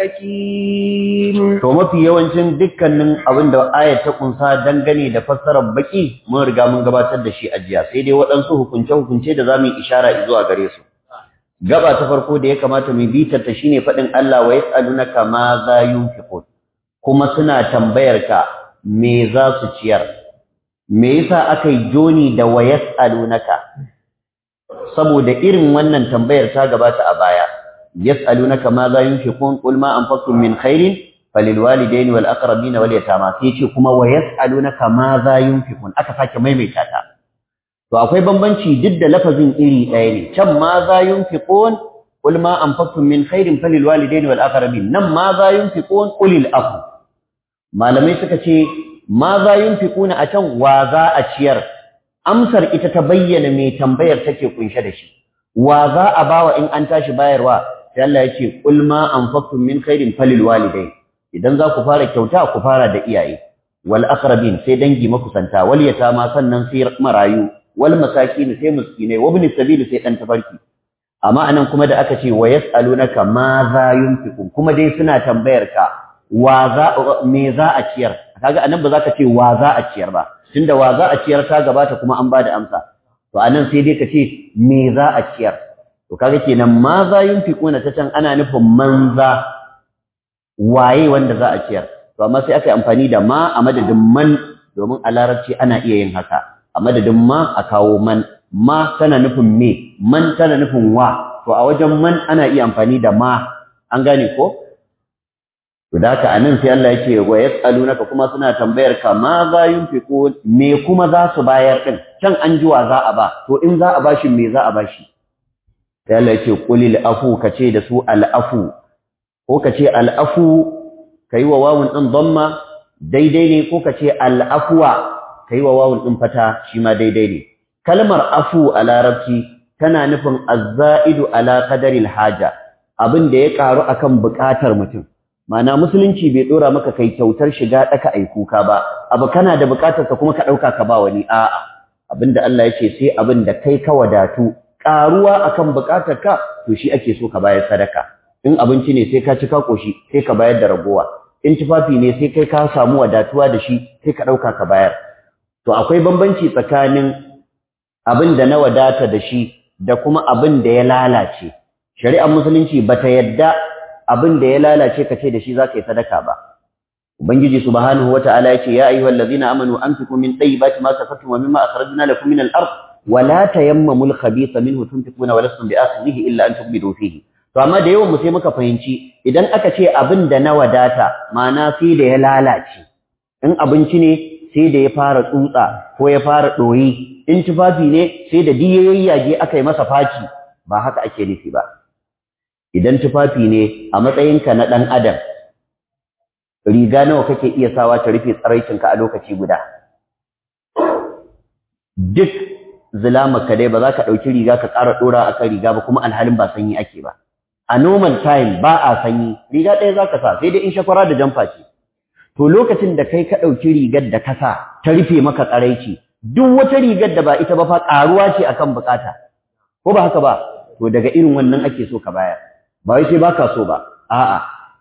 حكيم. To mafi yawancin dukkanin abin da ayat ta kunsa dangane da fassarar baki mun riga mun gabatar da shi a jiya, sai dai waɗansu hukunce-hukunce da zamu yi ishara zuwa gare su. Gaba ta farko da ya kamata mu bi ta shine faɗin Allah wa yas'alunaka ma za yunfiqun, kuma suna tambayar ka me za su ciyar. Me yasa aka yi joni da wa yas'alunaka? Saboda irin wannan tambayar ta gabata a baya. Yas'alunaka ma za yunfiqun qul ma anfaqtum min khairin falilwalidaini wal aqrabina wal yatama. Sai ce kuma wa yas'alunaka ma za yunfiqun, aka sake maimaita ta. To akwai bambanci duk da lafazin iri ɗaya ne. Can ma za yunfiqun qul ma anfaqtum min khairin falilwalidaini wal aqrabin. Nan ma za yunfiqun qulil afu. Malamai suka ce ma za yunfiquna a can wa za a ciyar, amsar ita ta bayyana me tambayar take kunshe da shi. Wa za a bawa in an tashi bayarwa? Sai Allah ya ce qul ma anfaqtum min khairin falil walidain. Idan za ku fara kyauta ku fara da iyaye, wal aqrabin sai dangi makusanta, wal yatama sannan sai marayu, wal masakin sai miskinai, wa ibn sabil sai dan tafarki. Amma anan kuma da aka ce wa yasalunaka ma za yunfiqun, kuma dai suna tambayar ka me za a ciyar. Kaga anan ba za ka ce wa za a ciyar ba, tunda wa za a ciyar ta gabata kuma an bada amsa. To anan sai dai ka ce me za a ciyar. To kaga kenan ma za yunfiquna ta can ana nufin man za, waye wanda za a ciyar. To amma sai aka yi amfani da ma a madadin man, domin a larabci ana iya yin haka. A madadin ma a kawo man, ma tana nufin me, man tana nufin wa. To a wajen man ana iya amfani da ma, an gane ko? To da haka anan sai Allah yake wa yasalunaka, kuma suna tambayar ka ma za yunfiqu, me kuma za su bayar din. Can an ji wa za a ba, to in za a bashi me za a bashi? Sai Allah yake qulil afu, kace da su al afu, ko kace al afu kai wa wawun din dhamma daidai ne, ko kace al afwa kai wa wawun din fata shi ma daidai ne. Kalmar afu a larabci tana nufin az-za'idu ala qadaril haja, abin da ya karu akan bukatar mutum. Ma'ana musulunci bai dora maka kai kyautar shiga daka ai kuka ba, abu kana da bukatar ka kuma ka dauka ka ba wani, a'a. Abinda Allah yake sai abinda kai ka wadatu, karuwa akan bukatar ka, to shi ake so ka bayar sadaka. In abinci ne sai ka ci ka koshi, sai ka bayar da ragowa. In tufafi ne sai kai ka samu wadatuwa da shi, sai ka dauka ka bayar. To akwai bambanci tsakanin abinda na wadata da shi da kuma abinda ya lalace. Shari'ar musulunci bata yadda abin da ya lalace kace da shi zaka yi sadaka ba. Ubangiji subhanahu wataala yace ya ayyuhallazina amanu anfiqu min tayyibati ma kasabtum wa mimma akhrajna lakum min al-ard wa la tayammamul khabitha minhu tunfiquna wa lastum bi'akhidhihi illa an tughmidu fihi. to amma da yawan mu sai muka fahimci idan aka ce abin da na wadata ma'ana sai da ya lalace, in abinci ne sai da ya fara tsutsa ko ya fara ɗoyi, in tufafi ne sai da yayyage aka yi masa faci, ba haka ake nufi ba. Idan tufafi ne a matsayinka na ɗan adam, riga nawa kake iya sawa ta rufe tsaraicinka a lokaci guda? Duk zulamarka dai ba za ka ɗauki riga ka ƙara ɗora a kan riga ba kuma alhalin ba sanyi ake ba. A normal time ba a sanyi, riga ɗaya za ka sa sai dai in shakwara da jamfa ce. To lokacin da kai ka ɗauki rigar da ka sa ta rufe maka tsaraici, duk wata rigar da ba ita ba fa ƙaruwa ce akan bukata, ko ba haka ba? To daga irin wannan ake so ka bayar, ba wai sai ba ka so ba, a'a.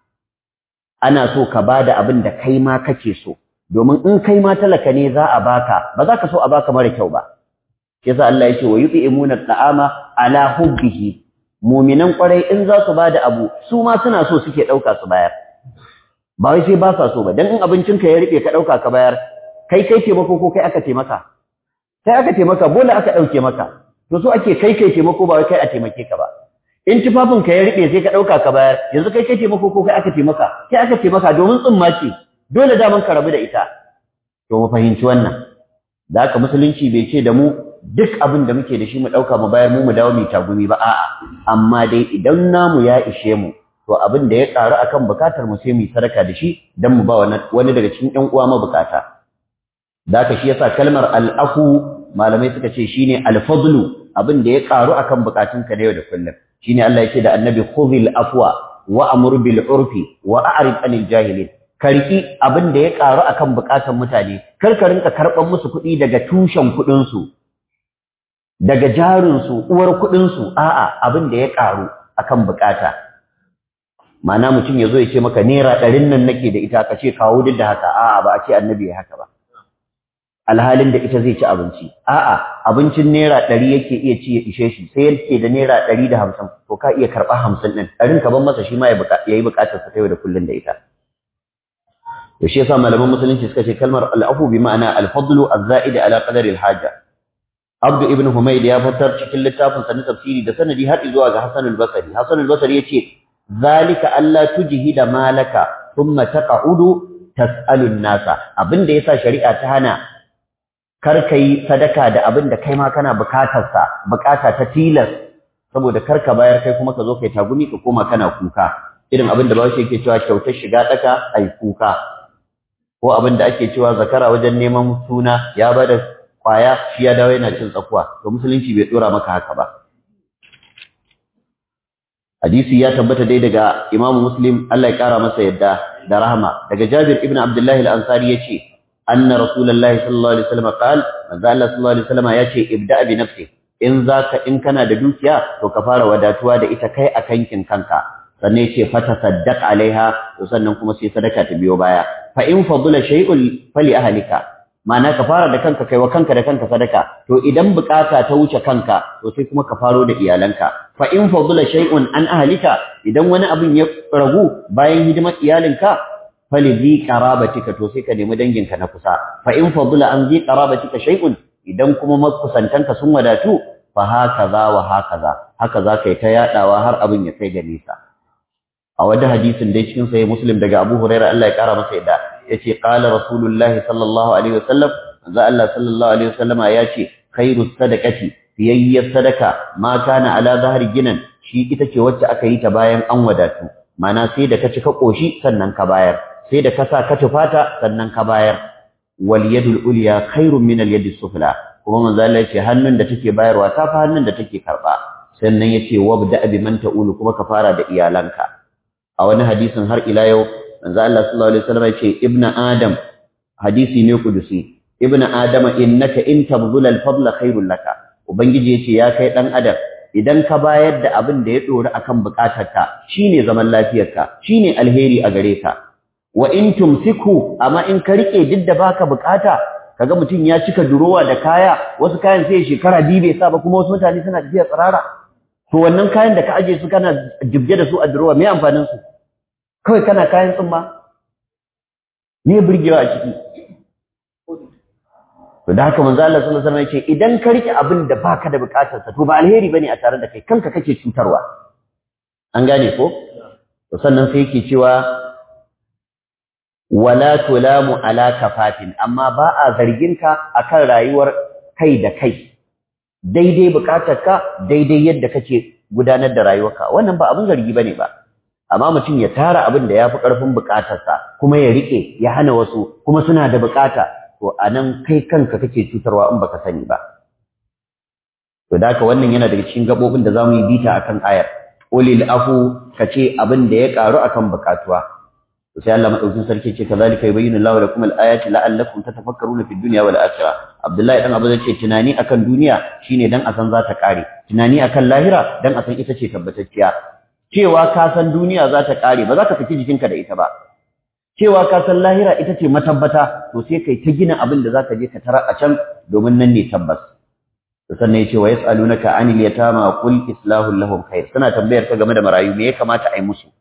Ana so ka ba da abin da kai ma kake so, domin in kai ma talaka ne za a baka, ba za ka so a baka mara kyau ba. Yasa Allah ya ce wa yut'imuna at'ama ala hubbihi, mu'minan kwarai in za su ba da abu, su ma suna so suke ɗauka su bayar. Ba wai sai ba sa so ba, dan in abincinka ya rufe ka ɗauka ka bayar, kai taimako ko kai aka taimaka? Kai aka taimaka, bola aka ɗauke maka. To so ake kai taimako ba wai kai a taimake ka ba. In tufafinka ya rufe sai ka ɗauka ka bayar, yanzu kai taimako ko kai aka taimaka? Kai aka taimaka domin tsumma ce, dole daman ka rabu da ita. To mu fahimci wannan. Da haka musulunci bai ce da mu duk abin da muke da shi mu ɗauka mu bayar mu dawo mu tagumi ba, a'a. Amma dai idan namu ya ishe mu, to abin da ya ƙaru akan bukatar mu sai mu sadaka da shi dan mu ba wani daga cikin ƴan uwa mabukata. Da haka shi yasa kalmar al'afu malamai suka ce shine al-fadlu, abin da ya ƙaru akan bukatunka da yau da kullum. Shine Allah yake da Annabi khudhil afwa wa amur bil urfi wa a'rid anil jahilin. Karki abin da ya ƙaru akan bukatun mutane, kar ka rinka karban musu kuɗi daga tushen kuɗin su, daga jarin su, uwar kuɗin su, a'a, abin da ya ƙaru akan bukata. Ma'ana mutum ya zo ya ce maka naira 100 nan nake da ita, ka ce kawo duk da haka, a'a, ba a ce annabi ya haka ba. Alhalin da ita zai ci abinci, a'a, abincin naira 100 yake iya ci ya ishe shi, sai yake da naira 150, to ka iya karɓa 50 ɗin, 100 ka ban masa shi ma ya yi buƙatar sa ta yau da kullun da ita. To shi yasa malaman musulunci suka ce kalmar al'afu bi ma'ana al-fadlu az-za'id ala qadari al-haja. Abdu ibn Humayd ya fitar cikin littafin sa na tafsiri da sanadi har zuwa ga Hasan al-Basri. Hasan al-Basri yace zalika alla tujhida malaka thumma taq'udu tas'alu an-nasa. Abinda yasa shari'a ta hana kar kai sadaka da abinda kai ma kana bukatar sa, bukata ta tilas, saboda kar ka bayar kai kuma ka zo kai tagumi ka koma kana kuka. Irin abinda ba shi yake cewa kyautar shiga daka ai kuka. Ko abinda ake cewa zakara wajen neman suna ya bada kwaya shi ya dawo yana cin tsakuwa, to musulunci bai dora maka haka ba. Hadisi ya tabbata dai daga Imam Muslim, Allah ya kara masa yadda da rahama, daga Jabir ibn Abdullah al-Ansari yace anna Rasulullahi sallallahu alaihi wasallam qala, manzo Allah sallallahu alaihi wasallam yace ibda bi nafsi, in kana da dukiya to ka fara wadatuwa da ita kai a kankin kanka, sannan yace fatasaddaq alaiha, to sannan kuma sai sadaka ta biyo baya. Fa in fadula shay'un fali ahlika, ma'ana ka fara da kanka, kai wa kanka da kanka sadaka, to idan bukata ta wuce kanka to sai kuma ka faro da iyalanka. Fa in fadula shay'un an ahlika, idan wani abin ya ragu bayan hidimar iyalinka, fali zi qarabatika, to sai ka nemi danginka na kusa. Fa in fadula an zi qarabatika shay'un, idan kuma makusantanka sun wadatu, fa hakaza wa hakaza, haka za ka yi ta yadawa har abin ya kai ga nisa. A wani hadisin dai cikin sahih Muslim daga Abu Hurairah, Allah ya kara masa yadda, yace qala Rasulullahi sallallahu alaihi wasallam, manzo Allah sallallahu alaihi wasallama yace khairus sadaqati, fiyayyar sadaka ma kana ala zahri ginan, shi ita ce wacce aka yi ta bayan an wadatu, mana sai da ka ci ka koshi sannan ka bayar, sai da ka sa ka tufata sannan ka bayar. Wal yadul ulya khairun min al yadis sufla, kuma manzo Allah yace hannun da take bayarwa ta fa hannun da take karba. Sannan yace wabda bi man ta'ulu, kuma ka fara da iyalanka. A wani hadisin har ila yau manzo Allah sallallahu alaihi wasallam yace ibnu adam, hadisi ne kudusi, ibnu adama innaka in tabdhul al-fadla khairul laka. Ubangiji yace ya kai dan adam, idan ka bayar da abin da ya dori akan bukatarka, shine zaman lafiyarka, shine alheri a gare ka. Wa in tumsiku, amma in ka rike duk da baka bukata, kaga mutun ya cika durowa da kaya, wasu kayan sai shekara 2 bai sa ba, kuma wasu mutane suna tafiya tsirara. To wannan kayan da ka aje su kana jibge da su a durowa, me amfanin su? Kawai kana kayan tsumma, me burgewa a ciki? To da haka manzo Allah sallallahu alaihi wasallam yace idan ka rike abin da baka da bukatar sa, to ba alheri bane a tare da kai, kanka kake cutarwa. an gane ko to sannan sai yake cewa wala tulamu ala kafatin, amma ba a zargin ka akan rayuwar kai da kai, daidai bukatarka daidai yadda kake gudanar da rayuwarka, wannan ba abin zargi bane ba. Amma mutum ya tara abin da yafi karfin bukatarsa kuma ya rike ya hana wasu kuma suna da bukata, to anan kai kanka kake cutarwa in baka sani ba. To da haka wannan yana daga cikin gabobin da zamu yi bita akan ayar. Ulil afu kace abin da ya karu akan bukatuwa. To sai Allah madaukakin sarki ce kazalika yubayyinu Allahu lakum al-ayati la'allakum tatafakkaruna fid dunya wal akhirah. Abdullahi dan Abu ce tunani akan duniya shine dan a san za ta kare, tunani akan lahira dan a san ita ce tabbatacciya. Cewa ka san duniya za ta kare ba za ka fiki jikinka da ita ba. Cewa ka san lahira ita ce matabbata, to sai kai ta gina abin da zaka je ka tarar a can domin nan ne tabbas. Sannan yace wa yasalunaka anil yatama qul islahu lahum khair, suna tambayar ka game da marayu me ya kamata a yi musu.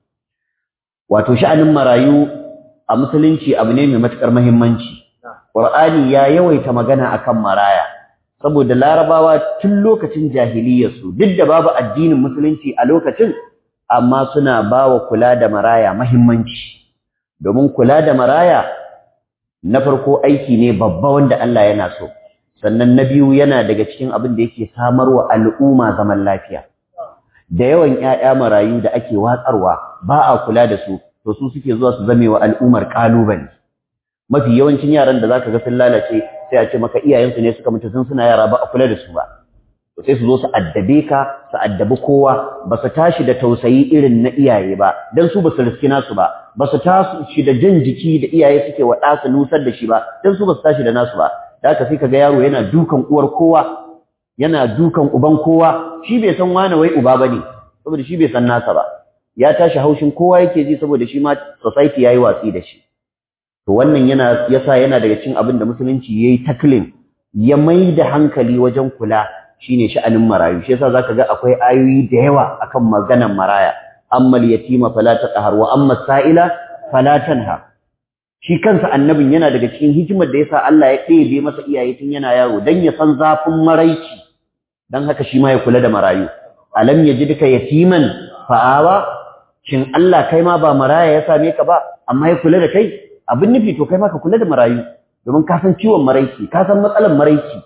Wato sha'anin marayu a musulunci abu ne mai matukar muhimmanci. Qur'ani ya yawaita magana akan maraya saboda larabawa tun lokacin jahiliyyar su duk da babu addinin musulunci a lokacin, amma suna bawa kula da maraya muhimmanci. Domin kula da maraya na farko aiki ne babba wanda Allah yana so. Sannan na biyu yana daga cikin abin da yake samarwa al'umma zaman lafiya. Da yawan ƴaƴa marayu da ake watsarwa ba a kula da su, to su suke zuwa su zame wa al'ummar kalubale. Mafi yawancin yaran da zaka ga sun lalace sai a ce maka iyayensu ne suka mutu sun suna yara ba a kula da su ba. To sai su zo su addabe ka, su addabi kowa, ba su tashi da tausayi irin na iyaye ba, dan su ba su riski nasu ba, ba su tashi da jan jiki da iyaye suke wa ɗa su nusar da shi ba, dan su ba su tashi da nasu ba. Da haka sai kaga yaro yana dukan uwar kowa, yana dukan uban kowa, shi bai san wane wai uba bane saboda shi bai san nasa ba. Ya tashi haushin kowa yake ji saboda shi ma society yayi watsi da shi. To wannan yasa yana daga cikin abin da musulunci yayi tackling, ya maida hankali wajen kula shine sha'anin marayu. Shi yasa zaka ga akwai ayoyi da yawa akan maganar maraya. Ammal yatima fala taqhar wa amma sa'ila fala tanha. Shi kansa annabin yana daga cikin hikimar da yasa Allah ya ɗebe masa iyaye tun yana yaro dan ya san zafin maraici, dan haka shi ma ya kula da marayu. Alam yajidka yatiman fa'awa, shin Allah kai ma ba maraya ya same ka ba amma ya kula da kai? Abin nufi to kai ma ka kula da marayu, domin ka san ciwon maraici, ka san matsalar maraici.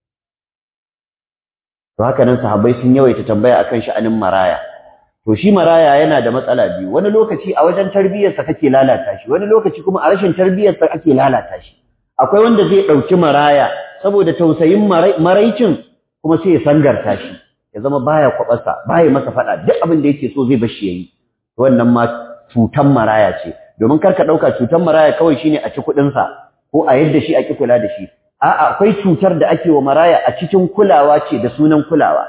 To haka nan sahabbai sun yawaita tambaya akan sha'anin maraya. To shi maraya yana da matsala biyu, wani lokaci a wajen tarbiyyarsa kake lalata shi, wani lokaci kuma a rashin tarbiyyarsa ake lalata shi. Akwai wanda zai ɗauki maraya saboda tausayin maraicin kuma sai ya sangarta shi, ya zama baya kwabarsa, baya masa faɗa, duk abin da yake so zai bar shi yayi. Wannan ma cutan maraya ce, domin kar ka ɗauka cutan maraya kawai shine a ci kuɗinsa ko a yadda shi a ki kula da shi. A'a, akwai cutar da ake wa maraya a cikin kulawa ce da sunan kulawa.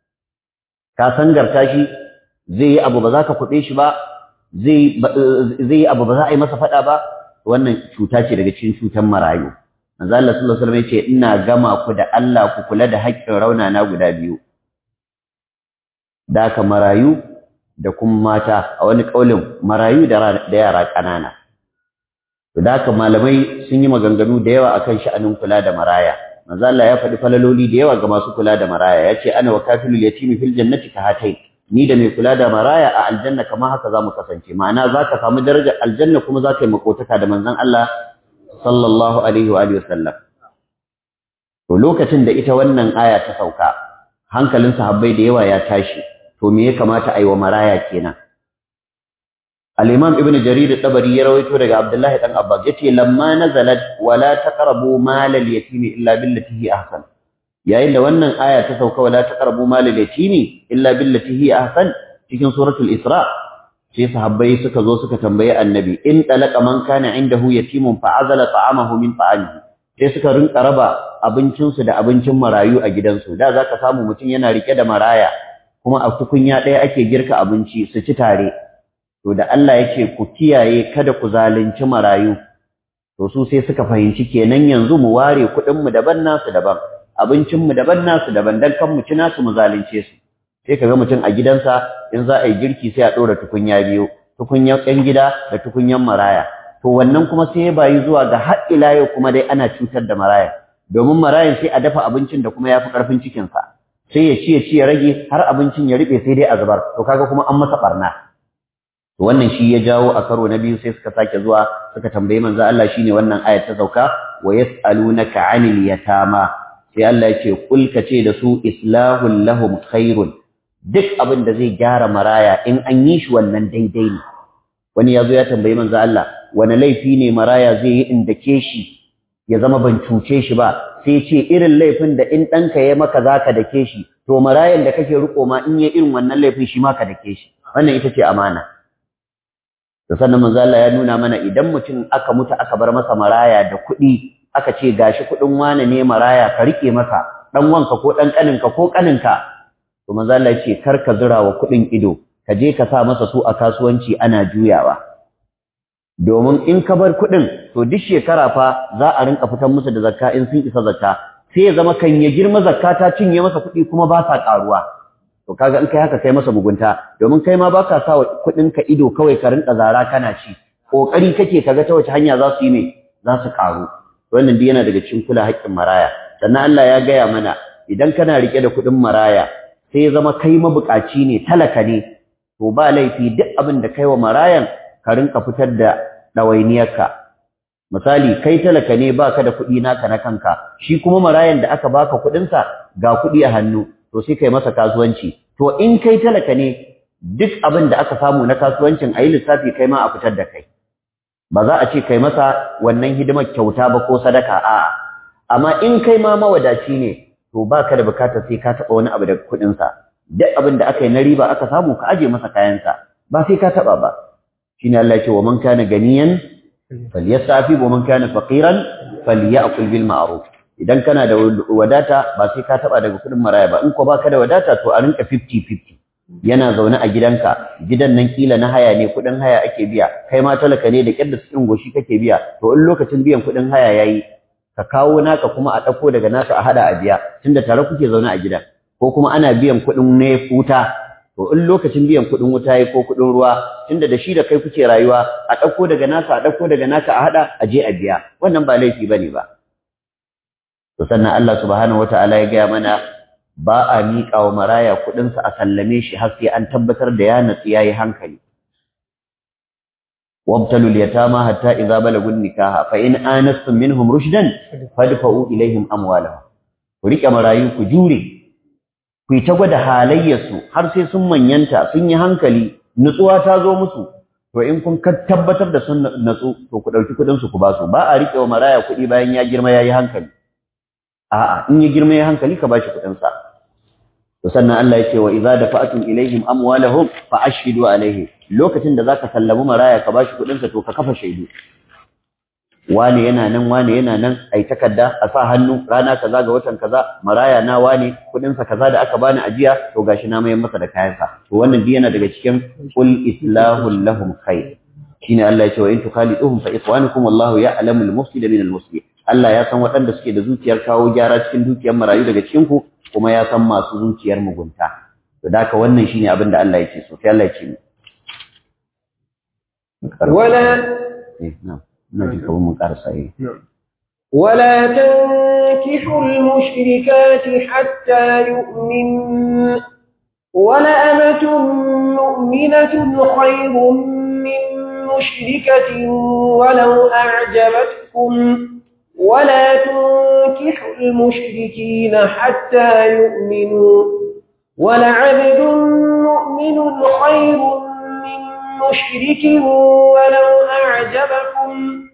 Ka sangarta shi, zai yi abu ba za ka kuɗe shi ba, zai yi abu ba za a yi masa faɗa ba, wannan cuta ce daga cikin cutan marayu. Manzo Allah sallallahu alaihi wasallam yace ina gama ku da Allah ku kula da haƙƙin raunana guda biyu. Da ka marayu da kuma mata, a wani kaulin marayu da yara ƙanana. To da ka malamai sun yi maganganu da yawa akan sha'anin kula da maraya. Manzo Allah ya faɗi falaloli da yawa ga masu kula da maraya, yace ana wa kafilul yatimi fil jannati ka hatai. Ni da mai kula da maraya a aljanna kamar haka zamu kasance. Ma'ana zaka samu darajar aljanna kuma zaka yi makotaka da manzon Allah sallallahu alaihi wa alihi wasallam. To lokacin da ita wannan aya ta sauka, hankalin sahabbai da yawa ya tashi. To me ya kamata a yi wa maraya kenan? Al-Imam Ibn Jarir al-Tabari ya rawaito daga Abdullah dan Abbas yace lamma nazalat wala taqrabu mal al-yatim illa billati hi ahsan. Yayin da wannan aya ta sauka wala taqrabu mal al-yatim illa billati hi ahsan cikin suratul Isra, sai sahabbai suka zo suka tambaye Annabi in talaqa man kana indahu yatimun fa'azala ta'amahu min ta'amihi. Sai suka rinka raba abincinsu da abincin marayu a gidansu. Da zaka samu mutum yana rike da maraya kuma a tukunya ɗaya ake girka abinci su ci tare. To da Allah yake ku kiyaye kada ku zalunci marayu, to su sai suka fahimci kenan yanzu mu ware kuɗin mu daban nasu daban, abincin mu daban nasu daban, dan kan mu ci nasu mu zalunce su. Sai kaga mutum a gidansa in za a yi girki sai a ɗora tukunya biyu, tukunyan ɗan gida da tukunyan maraya. To wannan kuma sai ya bayi zuwa ga har ila yau kuma dai ana cutar da maraya, domin marayan sai a dafa abincin da kuma yafi ƙarfin cikinsa. sai ya ci ya rage har abincin ya riɓe sai dai a zubar, to kaga kuma an masa barna. To wannan shi ya jawo a karo na biyu sai suka sake zuwa suka tambayi manzo Allah, shine wannan ayat ta sauka, wa yas'alunaka 'anil yatama, sai Allah ya ce kul ka ce da su islahul lahum khairun, duk abin da zai gyara maraya in an yi shi wannan daidai ne. Wani ya zo ya tambayi manzo Allah, wani laifi ne maraya zai yi in dake shi ya zama ban cuce shi ba, sai ce irin laifin da in ɗanka ya maka zaka dake shi, to marayan da kake riko ma in ya irin wannan laifin shi ma ka dake shi. Wannan ita ce amana. Da sannan manzo Allah ya nuna mana idan mutum aka mutu aka bar masa maraya da kuɗi, aka ce gashi kuɗin wane ne maraya ka rike masa, dan wanka ko dan kaninka ko kaninka, to manzo Allah ya ce kar ka zura wa kuɗin ido, ka je ka sa masa su a kasuwanci ana juyawa. Domin in ka bar kuɗin, to duk shekara fa za a rinka fitar musu da zakka in sun isa zakka, sai ya zama kan ya girma zakka ta cinye masa kuɗi kuma ba sa ƙaruwa. To kaga in kai haka kai masa mugunta, domin kai ma baka sa kuɗin ka ido kawai ka rinka zara kana ci, kokari kake kaga ta wace hanya za su yi me za su ƙaru. Wannan duk yana daga cikin kula haƙƙin maraya. Sannan Allah ya gaya mana idan kana rike da kuɗin maraya sai ya zama kai mabukaci ne, talaka ne, to ba laifi duk abin da kai wa marayan ka rinka fitar da ɗawainiyarka. Misali kai talaka ne baka da kuɗi naka na kanka, shi kuma marayan da aka baka kuɗinsa ga kuɗi a hannu, to sai kai masa kasuwanci. To in kai talaka ne duk abin da aka samu na kasuwancin a yi lissafi kai ma a fitar da kai. Ba za a ce kai masa wannan hidimar kyauta ba ko sadaka, a'a. Amma in kai ma mawadaci ne, to baka da bukatar sai ka taɓa wani abu daga kuɗinsa. Duk abin da aka yi na riba aka samu ka aje masa kayansa, ba sai ka taɓa ba. Shine Allah ya ce wa man kana ganiyan falyasafi wa man kana faqiran falyakul bil ma'ruf. Idan kana da wadata ba sai ka taba daga kudin maraya ba, in ko baka da wadata to a rinka 50-50. Yana zaune a gidanka, gidan nan kila na haya ne, kudin haya ake biya, kai ma talaka ne da kyar da cikin goshi kake biya, to in lokacin biyan kudin haya yayi ka kawo naka kuma a dauko daga naka a hada a biya, tunda tare kuke zaune a gidan. Ko kuma ana biyan kudin ne wuta, to in lokacin biyan kudin wuta yayi ko kudin ruwa, tunda da shi da kai kuke rayuwa, a dauko daga naka a hada a je a biya. Wannan ba laifi bane ba. To sannan Allah subhanahu wataala ya gaya mana ba a miƙa wa maraya kuɗinsa a sallame shi har sai an tabbatar da ya natsu yayi hankali. Wabtalul yatama hatta idza balagun nikaha fa in anastum minhum rushdan fadfa'u ilaihim amwalahum. Ku rike marayu ku jure, ku yi ta gwada halayyarsu har sai sun manyanta, sun yi hankali, nutsuwa ta zo musu. To in kun tabbatar da sun natsu, to ku ɗauki kuɗinsu ku ba su. Ba a rike wa maraya kuɗi bayan ya girma yayi hankali. A'a, in ya girma ya hankali ka bashi kuɗin sa. To sannan Allah yake wa idza dafa'tum ilaihim amwalahum fa ashhidu alaihi. Lokacin da zaka sallamu maraya ka bashi kuɗin sa to ka kafa shaidu. Wane yana nan ai takarda a sa hannu rana kaza ga watan kaza maraya na wane kuɗin sa kaza da aka bani ajiya to gashi na mai masa da kayan sa. To wannan dai yana daga cikin qul islahul lahum khair. Shine Allah ya ce wa in tukhaliduhum fa ikhwanukum wallahu ya'lamu al-mufsida min al-muslih. Allah ya san waɗanda suke da zuciyar kawo gyara cikin dukiyar marayu daga cikin ku, kuma ya san masu zuciyar mugunta. To da haka wannan shine abin da Allah yake so. Sai Allah ya ce ولا تنكحوا المشركات حتى يؤمنن ولأمة مؤمنة خير من مشركة ولو أعجبتكم ولا تنكحوا المشركين حتى يؤمنوا ولعبد مؤمن خير من مشرك ولو أعجبكم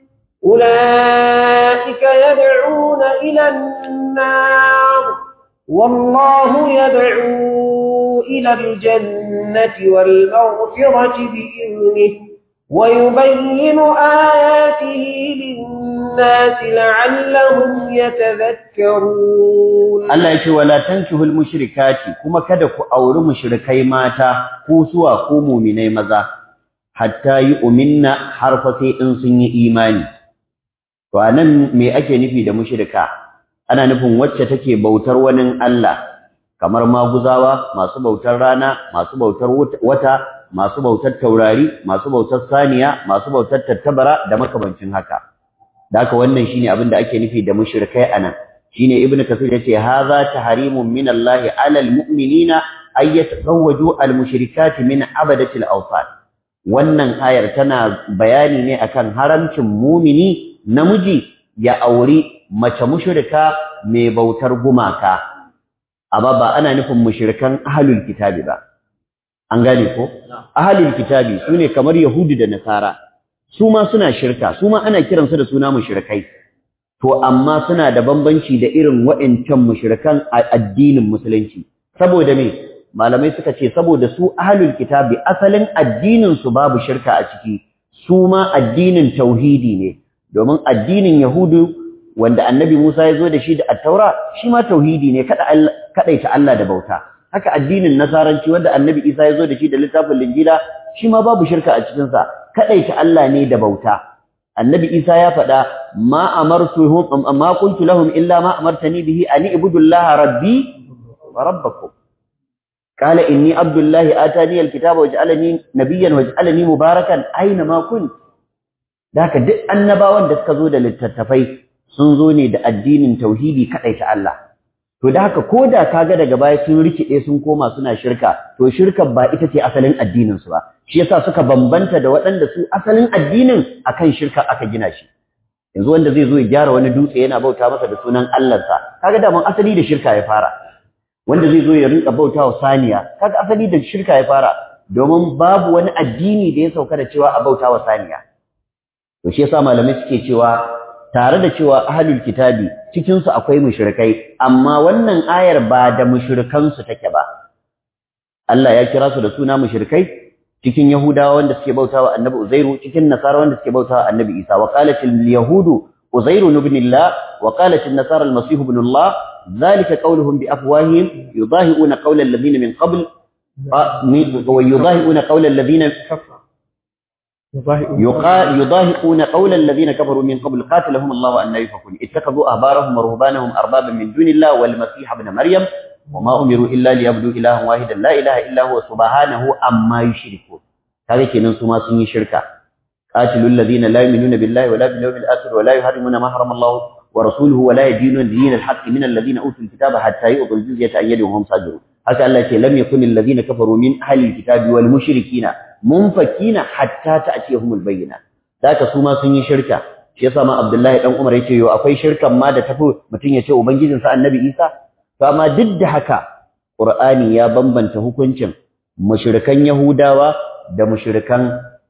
أولئك يدعون إلى النار والله يدعو إلى الجنة والمغفرة بإذنه ويبين آياته للناس لعلهم يتذكرون الله يقول ولا تنكحوا المشركات كما kada ku auri mushrikai mata ko suwa ko mu'minai maza hatta yu'minna har fa sai in sun yi imani. To anan me ake nufi da mushrika? Ana nufin wacce take bautar wani Allah, kamar maguzawa, masu bautar rana, masu bautar wata, masu bautar taurari, masu bautar saniya, masu bautar tattabara da makamancin haka. Da haka wannan shine abin da ake nufi da mushrikai anan. shine ibnu kasir yace hadha tahrimun min Allah ala almu'minina ay yatazawwaju almushrikati min abadati alawthan. Wannan ayar tana bayani ne akan haramcin mumini namiji ya auri mace mushrika mai bautar gumaka, amma ba ana nufin mushrikan ahlul kitabi ba. An gane ko? Ahlul kitabi sune kamar Yahudi da Nasara, su ma suna shirka, su ma ana kiransu da suna mushrikai. To amma suna da bambanci da irin wa'incan mushrikan a addinin musulunci. Saboda me? Malamai suka ce saboda su ahlul kitabi asalin addinin su babu shirka a ciki, su ma addinin tauhidi ne. Domin addinin Yahudu wanda Annabi Musa ya zo da shi da At-Taura, shi ma tauhidi ne, kadaita Allah da bauta. Haka addinin Nasaranci wanda Annabi Isa ya zo da shi da littafin Linjila, shi ma babu shirka a cikin sa, kadaita Allah ne da bauta. Annabi Isa ya faɗa ma amartuhum amma qultu lahum illa ma amartani bihi an ibudullaha rabbi wa rabbakum. Qala inni abdullahi atani alkitaba waj'alani nabiyyan waj'alani mubarakan aina ma kunt. Daka duk annabawan da suka zo da littattafai sun zo ne da addinin tauhidi kadaita Allah. To da haka koda kaga daga baya sun rikide sun koma suna shirka, to shirkar ba ita ce asalin addinin su ba. Shi yasa suka bambanta da waɗanda su asalin addinin akan shirka aka gina shi. Yanzu wanda zai zo ya gyara wani dutse yana bauta masa da sunan Allahnsa, kaga da mun asali da shirka ya fara. Wanda zai zo ya rinka bautawa saniya, kaga asali da shirka ya fara, domin babu wani addini da ya sauka da cewa a bautawa saniya. To shi yasa malamai suke cewa tare da cewa ahlul kitabi cikin su akwai mushrikai, amma wannan ayar ba da mushrikan su take ba. Allah ya kira su da suna mushrikai cikin Yahudawa wanda suke bautawa Annabi Uzairu, cikin Nasara wanda suke bautawa Annabi Isa. Wa qalatil yahudu Uzairu ibn Allah wa qalatil nasara al-masih ibn Allah, dhalika qawluhum bi afwahihim yudahi'una qawla alladhina min qabl wa yudahi'una qawla alladhina يضاهئون قول الذين كفروا من قبل قاتلهم الله أن يفكون اتخذوا أحبارهم ورهبانهم أربابا من دون الله والمسيح ابن مريم وما أمروا إلا ليعبدوا إلها واحدا لا إله إلا هو سبحانه عما يشركون. هذه كنن سما سني شركا. قاتلوا الذين لا يؤمنون بالله ولا باليوم الآخر ولا يحرمون ما حرم الله ورسوله ولا يدينون دين الحق من الذين أوتوا الكتاب حتى يؤتوا الجزية عن يد وهم صاغرون. هكذا الله لم يكن الذين كفروا من أهل الكتاب والمشركين munfakina hatta ta'tiyahumul bayyina. Daka su ma sun yi shirka. Shi yasa ma Abdullahi dan Umar yace yo akwai shirkan ma da tafi mutun yace ubangijin sa Annabi Isa. To amma duk da haka Qur'ani ya bambanta hukuncin mushrikan Yahudawa da mushrikan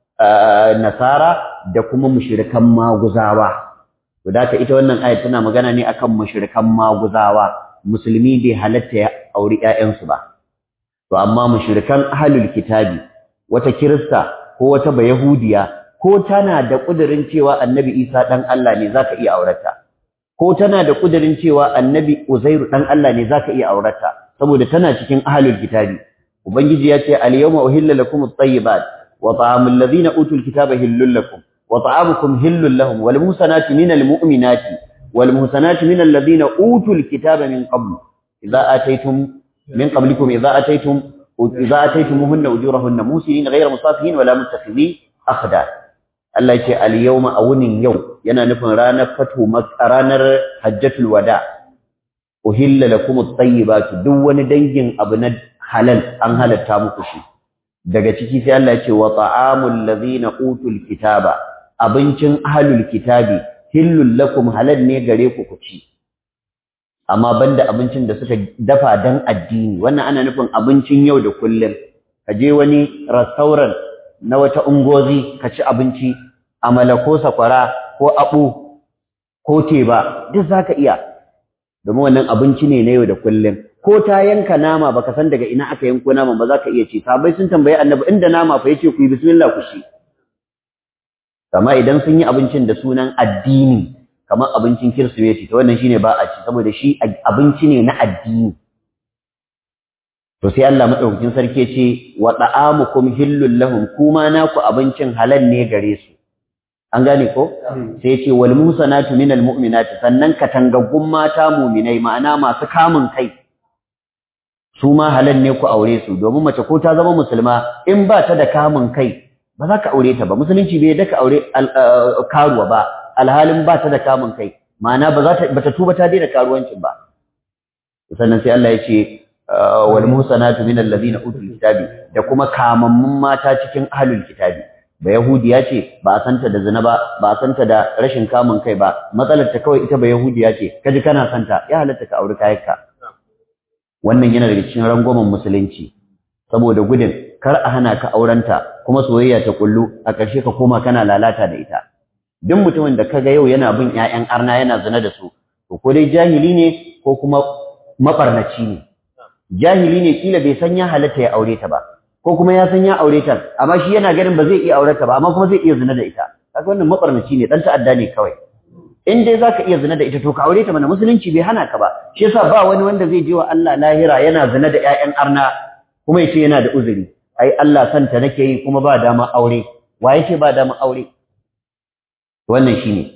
Nasara da kuma mushrikan Maguzawa. To daka ita wannan ayat tana magana ne akan mushrikan Maguzawa. Musulmi bai halatta ya auri ƴaƴansu ba. To amma mushrikan ahlul kitabi, wata Kirista ko wata Bayahudiya ko tana da kudirin cewa Annabi Isa dan Allah ne zaka iya aurata, ko tana da kudirin cewa Annabi Uzairu dan Allah ne zaka iya aurata, saboda tana cikin ahlul kitabi. Ubangiji ya ce al-yawma uhilla lakum at-tayyibat wa ta'amul ladhina utul kitaba hillul lakum wa ta'amukum hillul lahum wal muhsanatu minal mu'minati wal muhsanatu minal ladhina utul kitaba min qabl idza ataytum min qablikum idza ataytumuhunna ujurahunna musinin ghayra musafihin wala muttakhidhi akhdan. Allah yake al-yawma awunin yau yana nufin ranar ranar hajjatul wada. Uhilla lakum at-tayyibat, duk wani dangin abu na halal an halatta muku shi. Daga ciki sai Allah yake wa ta'amul ladhina utul kitaba, abincin ahlul kitabi hillul lakum, halal ne gare ku ku ci. Amma banda abincin da suka dafa dan addini, wannan ana nufin abincin yau da kullum. Ka je wani restaurant na wata ungozi ka ci abinci, amala ko sakwara ko abu ko teba duk zaka iya, domin wannan abinci ne na yau da kullum. Ko ta yanka nama baka san daga ina aka yanko naman ba zaka iya ci. Sahabbai sun tambaye Annabi inda nama fa yace ku yi bismillah ku ci. Amma idan sun yi abincin da sunan addini kamar abincin Kirsimeti, to wannan shine ba a ci, saboda shi abinci ne na addini. To sai Allah madaukakin sarki ce wa ta'amukum hillul lahum, kuma naku abincin halal ne gare su. An gane ko? Sai ce wal musanatu minal mu'minati, sannan katangaggun mata mu'minai, ma'ana masu kamun kai, su ma halal ne ku aure su, domin mace ko ta zama musulma in ba ta da kamun kai ba za ka aure ta ba. Musulunci bai da ka aure karuwa ba alhalin ba ta da kamun kai. ma'ana bata tuba ta daina karuwancin ba. Sannan sai Allah ya ce wal muhsanatu minal ladina utul kitabi, da kuma kamammun mata cikin ahlul kitabi. Ba yahudiya ce, ba a santa da zina ba, ba a santa da rashin kamun kai ba, matsalar ta kawai ita ba yahudiya ce, kaji kana santa, ya halatta ka auri kayanka. Wannan yana daga cikin rangwamen musulunci, saboda gudun kar a hana ka aurenta kuma soyayya ta kullu a ƙarshe ka koma kana lalata da ita. Duk mutumin da kaga yau yana bin ƴaƴan arna yana zina da su, to ko dai jahili ne ko kuma mabarnaci ne. Jahili ne kila bai san ya halatta ya aure ta ba, ko kuma ya san ya aure ta amma shi yana ganin ba zai iya aure ta ba, amma kuma zai iya zina da ita. Kaga wannan mabarnaci ne, dan ta'adda ne kawai. In dai zaka iya zina da ita to ka aure ta mana, musulunci bai hana ka ba. Shi yasa ba wani wanda zai je wa Allah lahira yana zina da ƴaƴan arna kuma yace yana da uzuri. Ai Allah santa nake yi kuma ba dama aure. Wa yake ba dama aure? Wannan shine.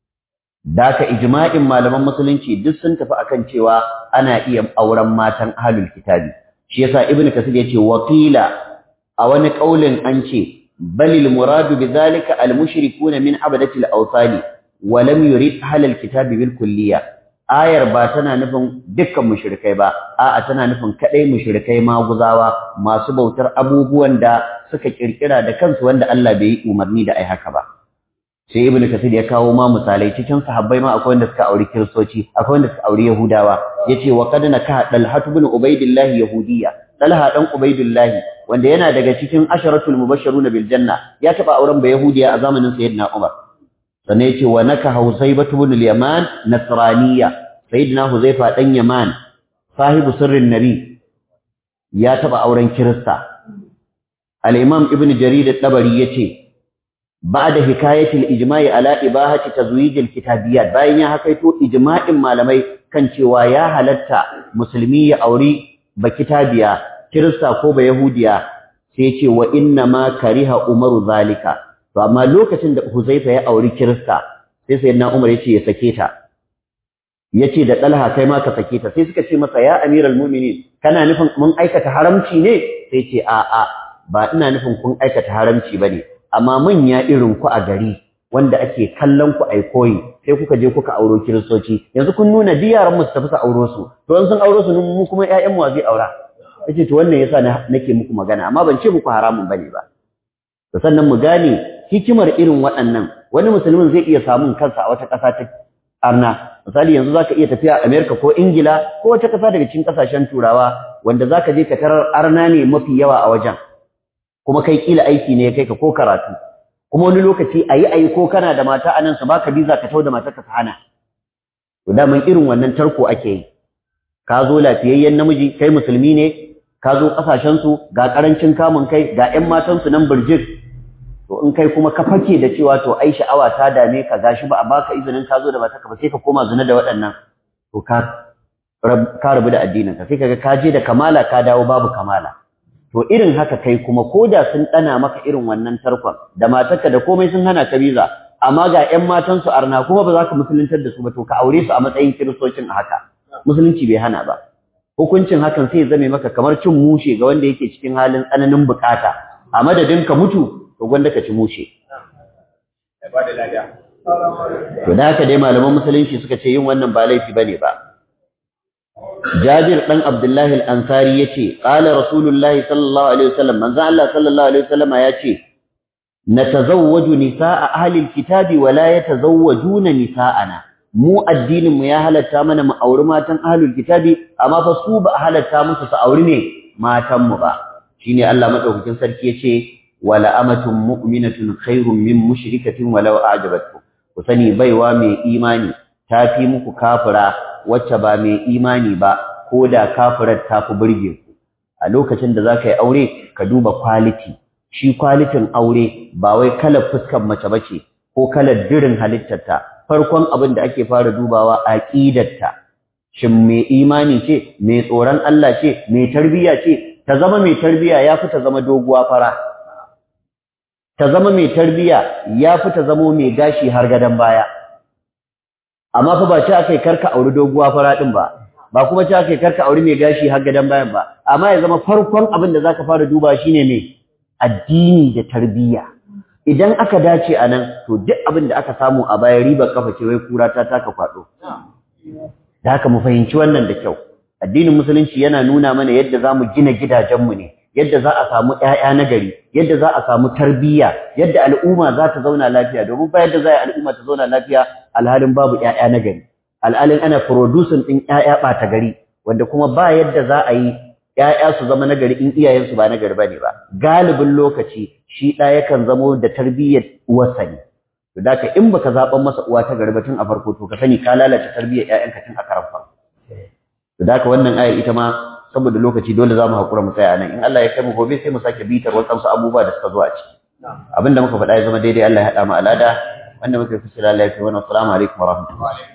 Daka ijma'in malaman musulunci duk sun tafi akan cewa ana iya auren matan ahlul kitabi. Shi yasa Ibn Kathir yace waqila, a wani kaulin an ce balil muradu bidhalika al-mushrikuuna min abadati al-awthani wa lam yurid ahlul kitabi bil kulliyya. Ayar ba tana nufin dukkan mushrikai ba, a'a tana nufin kadai mushrikai maguzawa masu bautar abubuwan da suka kirkira da kansu wanda Allah bai yi umarni da ai haka ba. Sai Ibn Kathir ya kawo ma misalai cikin sahabbai ma akwai wanda suka auri kiristoci, akwai wanda suka auri yahudawa. Yace wa qad nakaha Talha ibn Ubaydillah yahudiyya. Talha dan Ubaydillah wanda yana daga cikin asharatul mubashshiruna bil janna, ya taba auren ba yahudiya a zamanin sayyidina Umar. Sannan yace wa nakaha Huzaybah ibn al-Yaman nasraniyya. Sayyidina Huzaifa dan Yaman sahibu sirrin nabi ya taba auren kirista. Al-Imam Ibn Jarir al-Tabari yace بعد حكاية الإجماع على إباحة تزويج الكتابيات باين يا حكايتو إجماع malamai kan cewa ya halatta musulmi ya auri ba kitabiya kirista ko ba yahudiya, sai ce wa inna ma kariha Umaru zalika. To amma lokacin da Huzaifa ya auri kirista sai sayyidina Umar yace ya sake ta, yace da Talha kai ma ka sake ta. Sai suka ce masa ya amiral mu'minin kana nufin mun aikata haramci ne? Sai ce a'a ba ina nufin kun aikata haramci bane, amma manya irin ku a gari wanda ake kallon ku ai koyi sai kuka je kuka auro kiristoci, yanzu kun nuna diyaran mu su tafi su auro su, to in sun auro su mu kuma ƴaƴan mu zai aura. Yace to wannan yasa nake muku magana, amma ban ce muku haramun bane ba. To sannan mu gane hikimar irin waɗannan, wani musulmin zai iya samun kansa a wata ƙasa ta arna. Misali yanzu zaka iya tafiya America ko Ingila ko wata ƙasa daga cikin ƙasashen Turawa wanda zaka je ka tarar arna ne mafi yawa a wajen, kuma kai kila aiki ne ya kai ka ko karatu, kuma wani lokaci ayi ko kana da mata anan su baka biza ka tauda matarka ta hana. To da mun irin wannan tarko ake yi. Ka zo lafiyayyen namiji, kai musulmi ne, ka zo kasashen su ga karancin kamun kai, ga ƴan matan su nan burjik. To in kai kuma ka fake da cewa to ai sha'awa ta dame ka, gashi ba a baka izinin ka zo da matarka ba, sai ka koma zina da waɗannan. To ka rabu da addinin ka, sai kaga ka je da kamala ka dawo babu kamala. To irin haka kai kuma koda sun dana maka irin wannan tarkon da matarka da komai sun hana ka biza, amma ga ƴan matan su arna kuma ba za ka musuluntar da su ba, to ka aure su a matsayin kiristocin a haka. Musulunci bai hana ba. Hukuncin hakan sai ya zame maka kamar cin mushe ga wanda yake cikin halin tsananin bukata. A madadin ka mutu to gwanda ka ci mushe. To da haka dai malaman musulunci suka ce yin wannan ba laifi bane ba. Jabir dan Abdullah al-Ansari yace qala Rasulullahi sallallahu alaihi wasallam, manzo Allah sallallahu alaihi wasallam yace natazawwaju nisaa ahli al-kitabi wa la yatazawwajuna nisaana. Mu addinin mu ya halatta mana mu auri matan ahli al-kitabi, amma fa su ba halatta musu su auri ne matan mu ba. Shine Allah madaukakin sarki yace wala amatun mu'minatun khairum min mushrikatin walau a'jabatkum. Ku sani baiwa mai imani tafi muku kafira wacce ba mai imani ba, ko da kafirar ta fi burge ku. A lokacin da za ka yi aure ka duba quality. Shi qualitin aure ba wai kalar fuskar mace bace ko kalar dirin halittarta. Farkon abin da ake fara dubawa aqidarta. Shin mai imani ce, mai tsoron Allah ce, mai tarbiyya ce? Ta zama mai tarbiyya yafi ta zama doguwa fara. Ta zama mai tarbiyya yafi ta zama mai gashi har gadan baya. Amma fa ba ce akai karka auri doguwa fara din ba, ba kuma ce akai karka auri mai gashi har gadan bayan ba, amma ya zama farkon abin da zaka fara duba shine me addini da tarbiyya. idan aka dace a nan to duk abin da aka samu a baya ribar kafa ce wai kura ta taka kwado da haka mu fahimci wannan da kyau addinin musulunci yana nuna mana yadda zamu gina gidajenmu ne yadda za a samu ƴaƴa na gari yadda za a samu tarbiyya yadda al'umma za ta zauna lafiya domin ba yadda za a al'umma ta zauna lafiya alhalin babu ƴaƴa na gari alhalin ana producing din ƴaƴa ɓata gari wanda kuma ba yadda za a yi ƴaƴa su zama na gari in iyayensu ba na gari bane ba galibin lokaci shi ɗa yakan zamo da tarbiyyar uwarsa ne to da ka in baka zaɓan masa uwa ta gari ba tun a farko to ka sani ka lalata tarbiyyar ƴaƴanka tun a karan farko to da ka wannan ayar ita ma saboda lokaci dole za mu haƙura mu tsaya nan in Allah ya kai mu gobe sai mu sake bitar wasu abubuwa da suka zo a ciki abinda muka faɗa ya zama daidai Allah ya haɗa mu alada wanda muka fi sira Allah ya kai wa assalamu alaikum wa rahmatullahi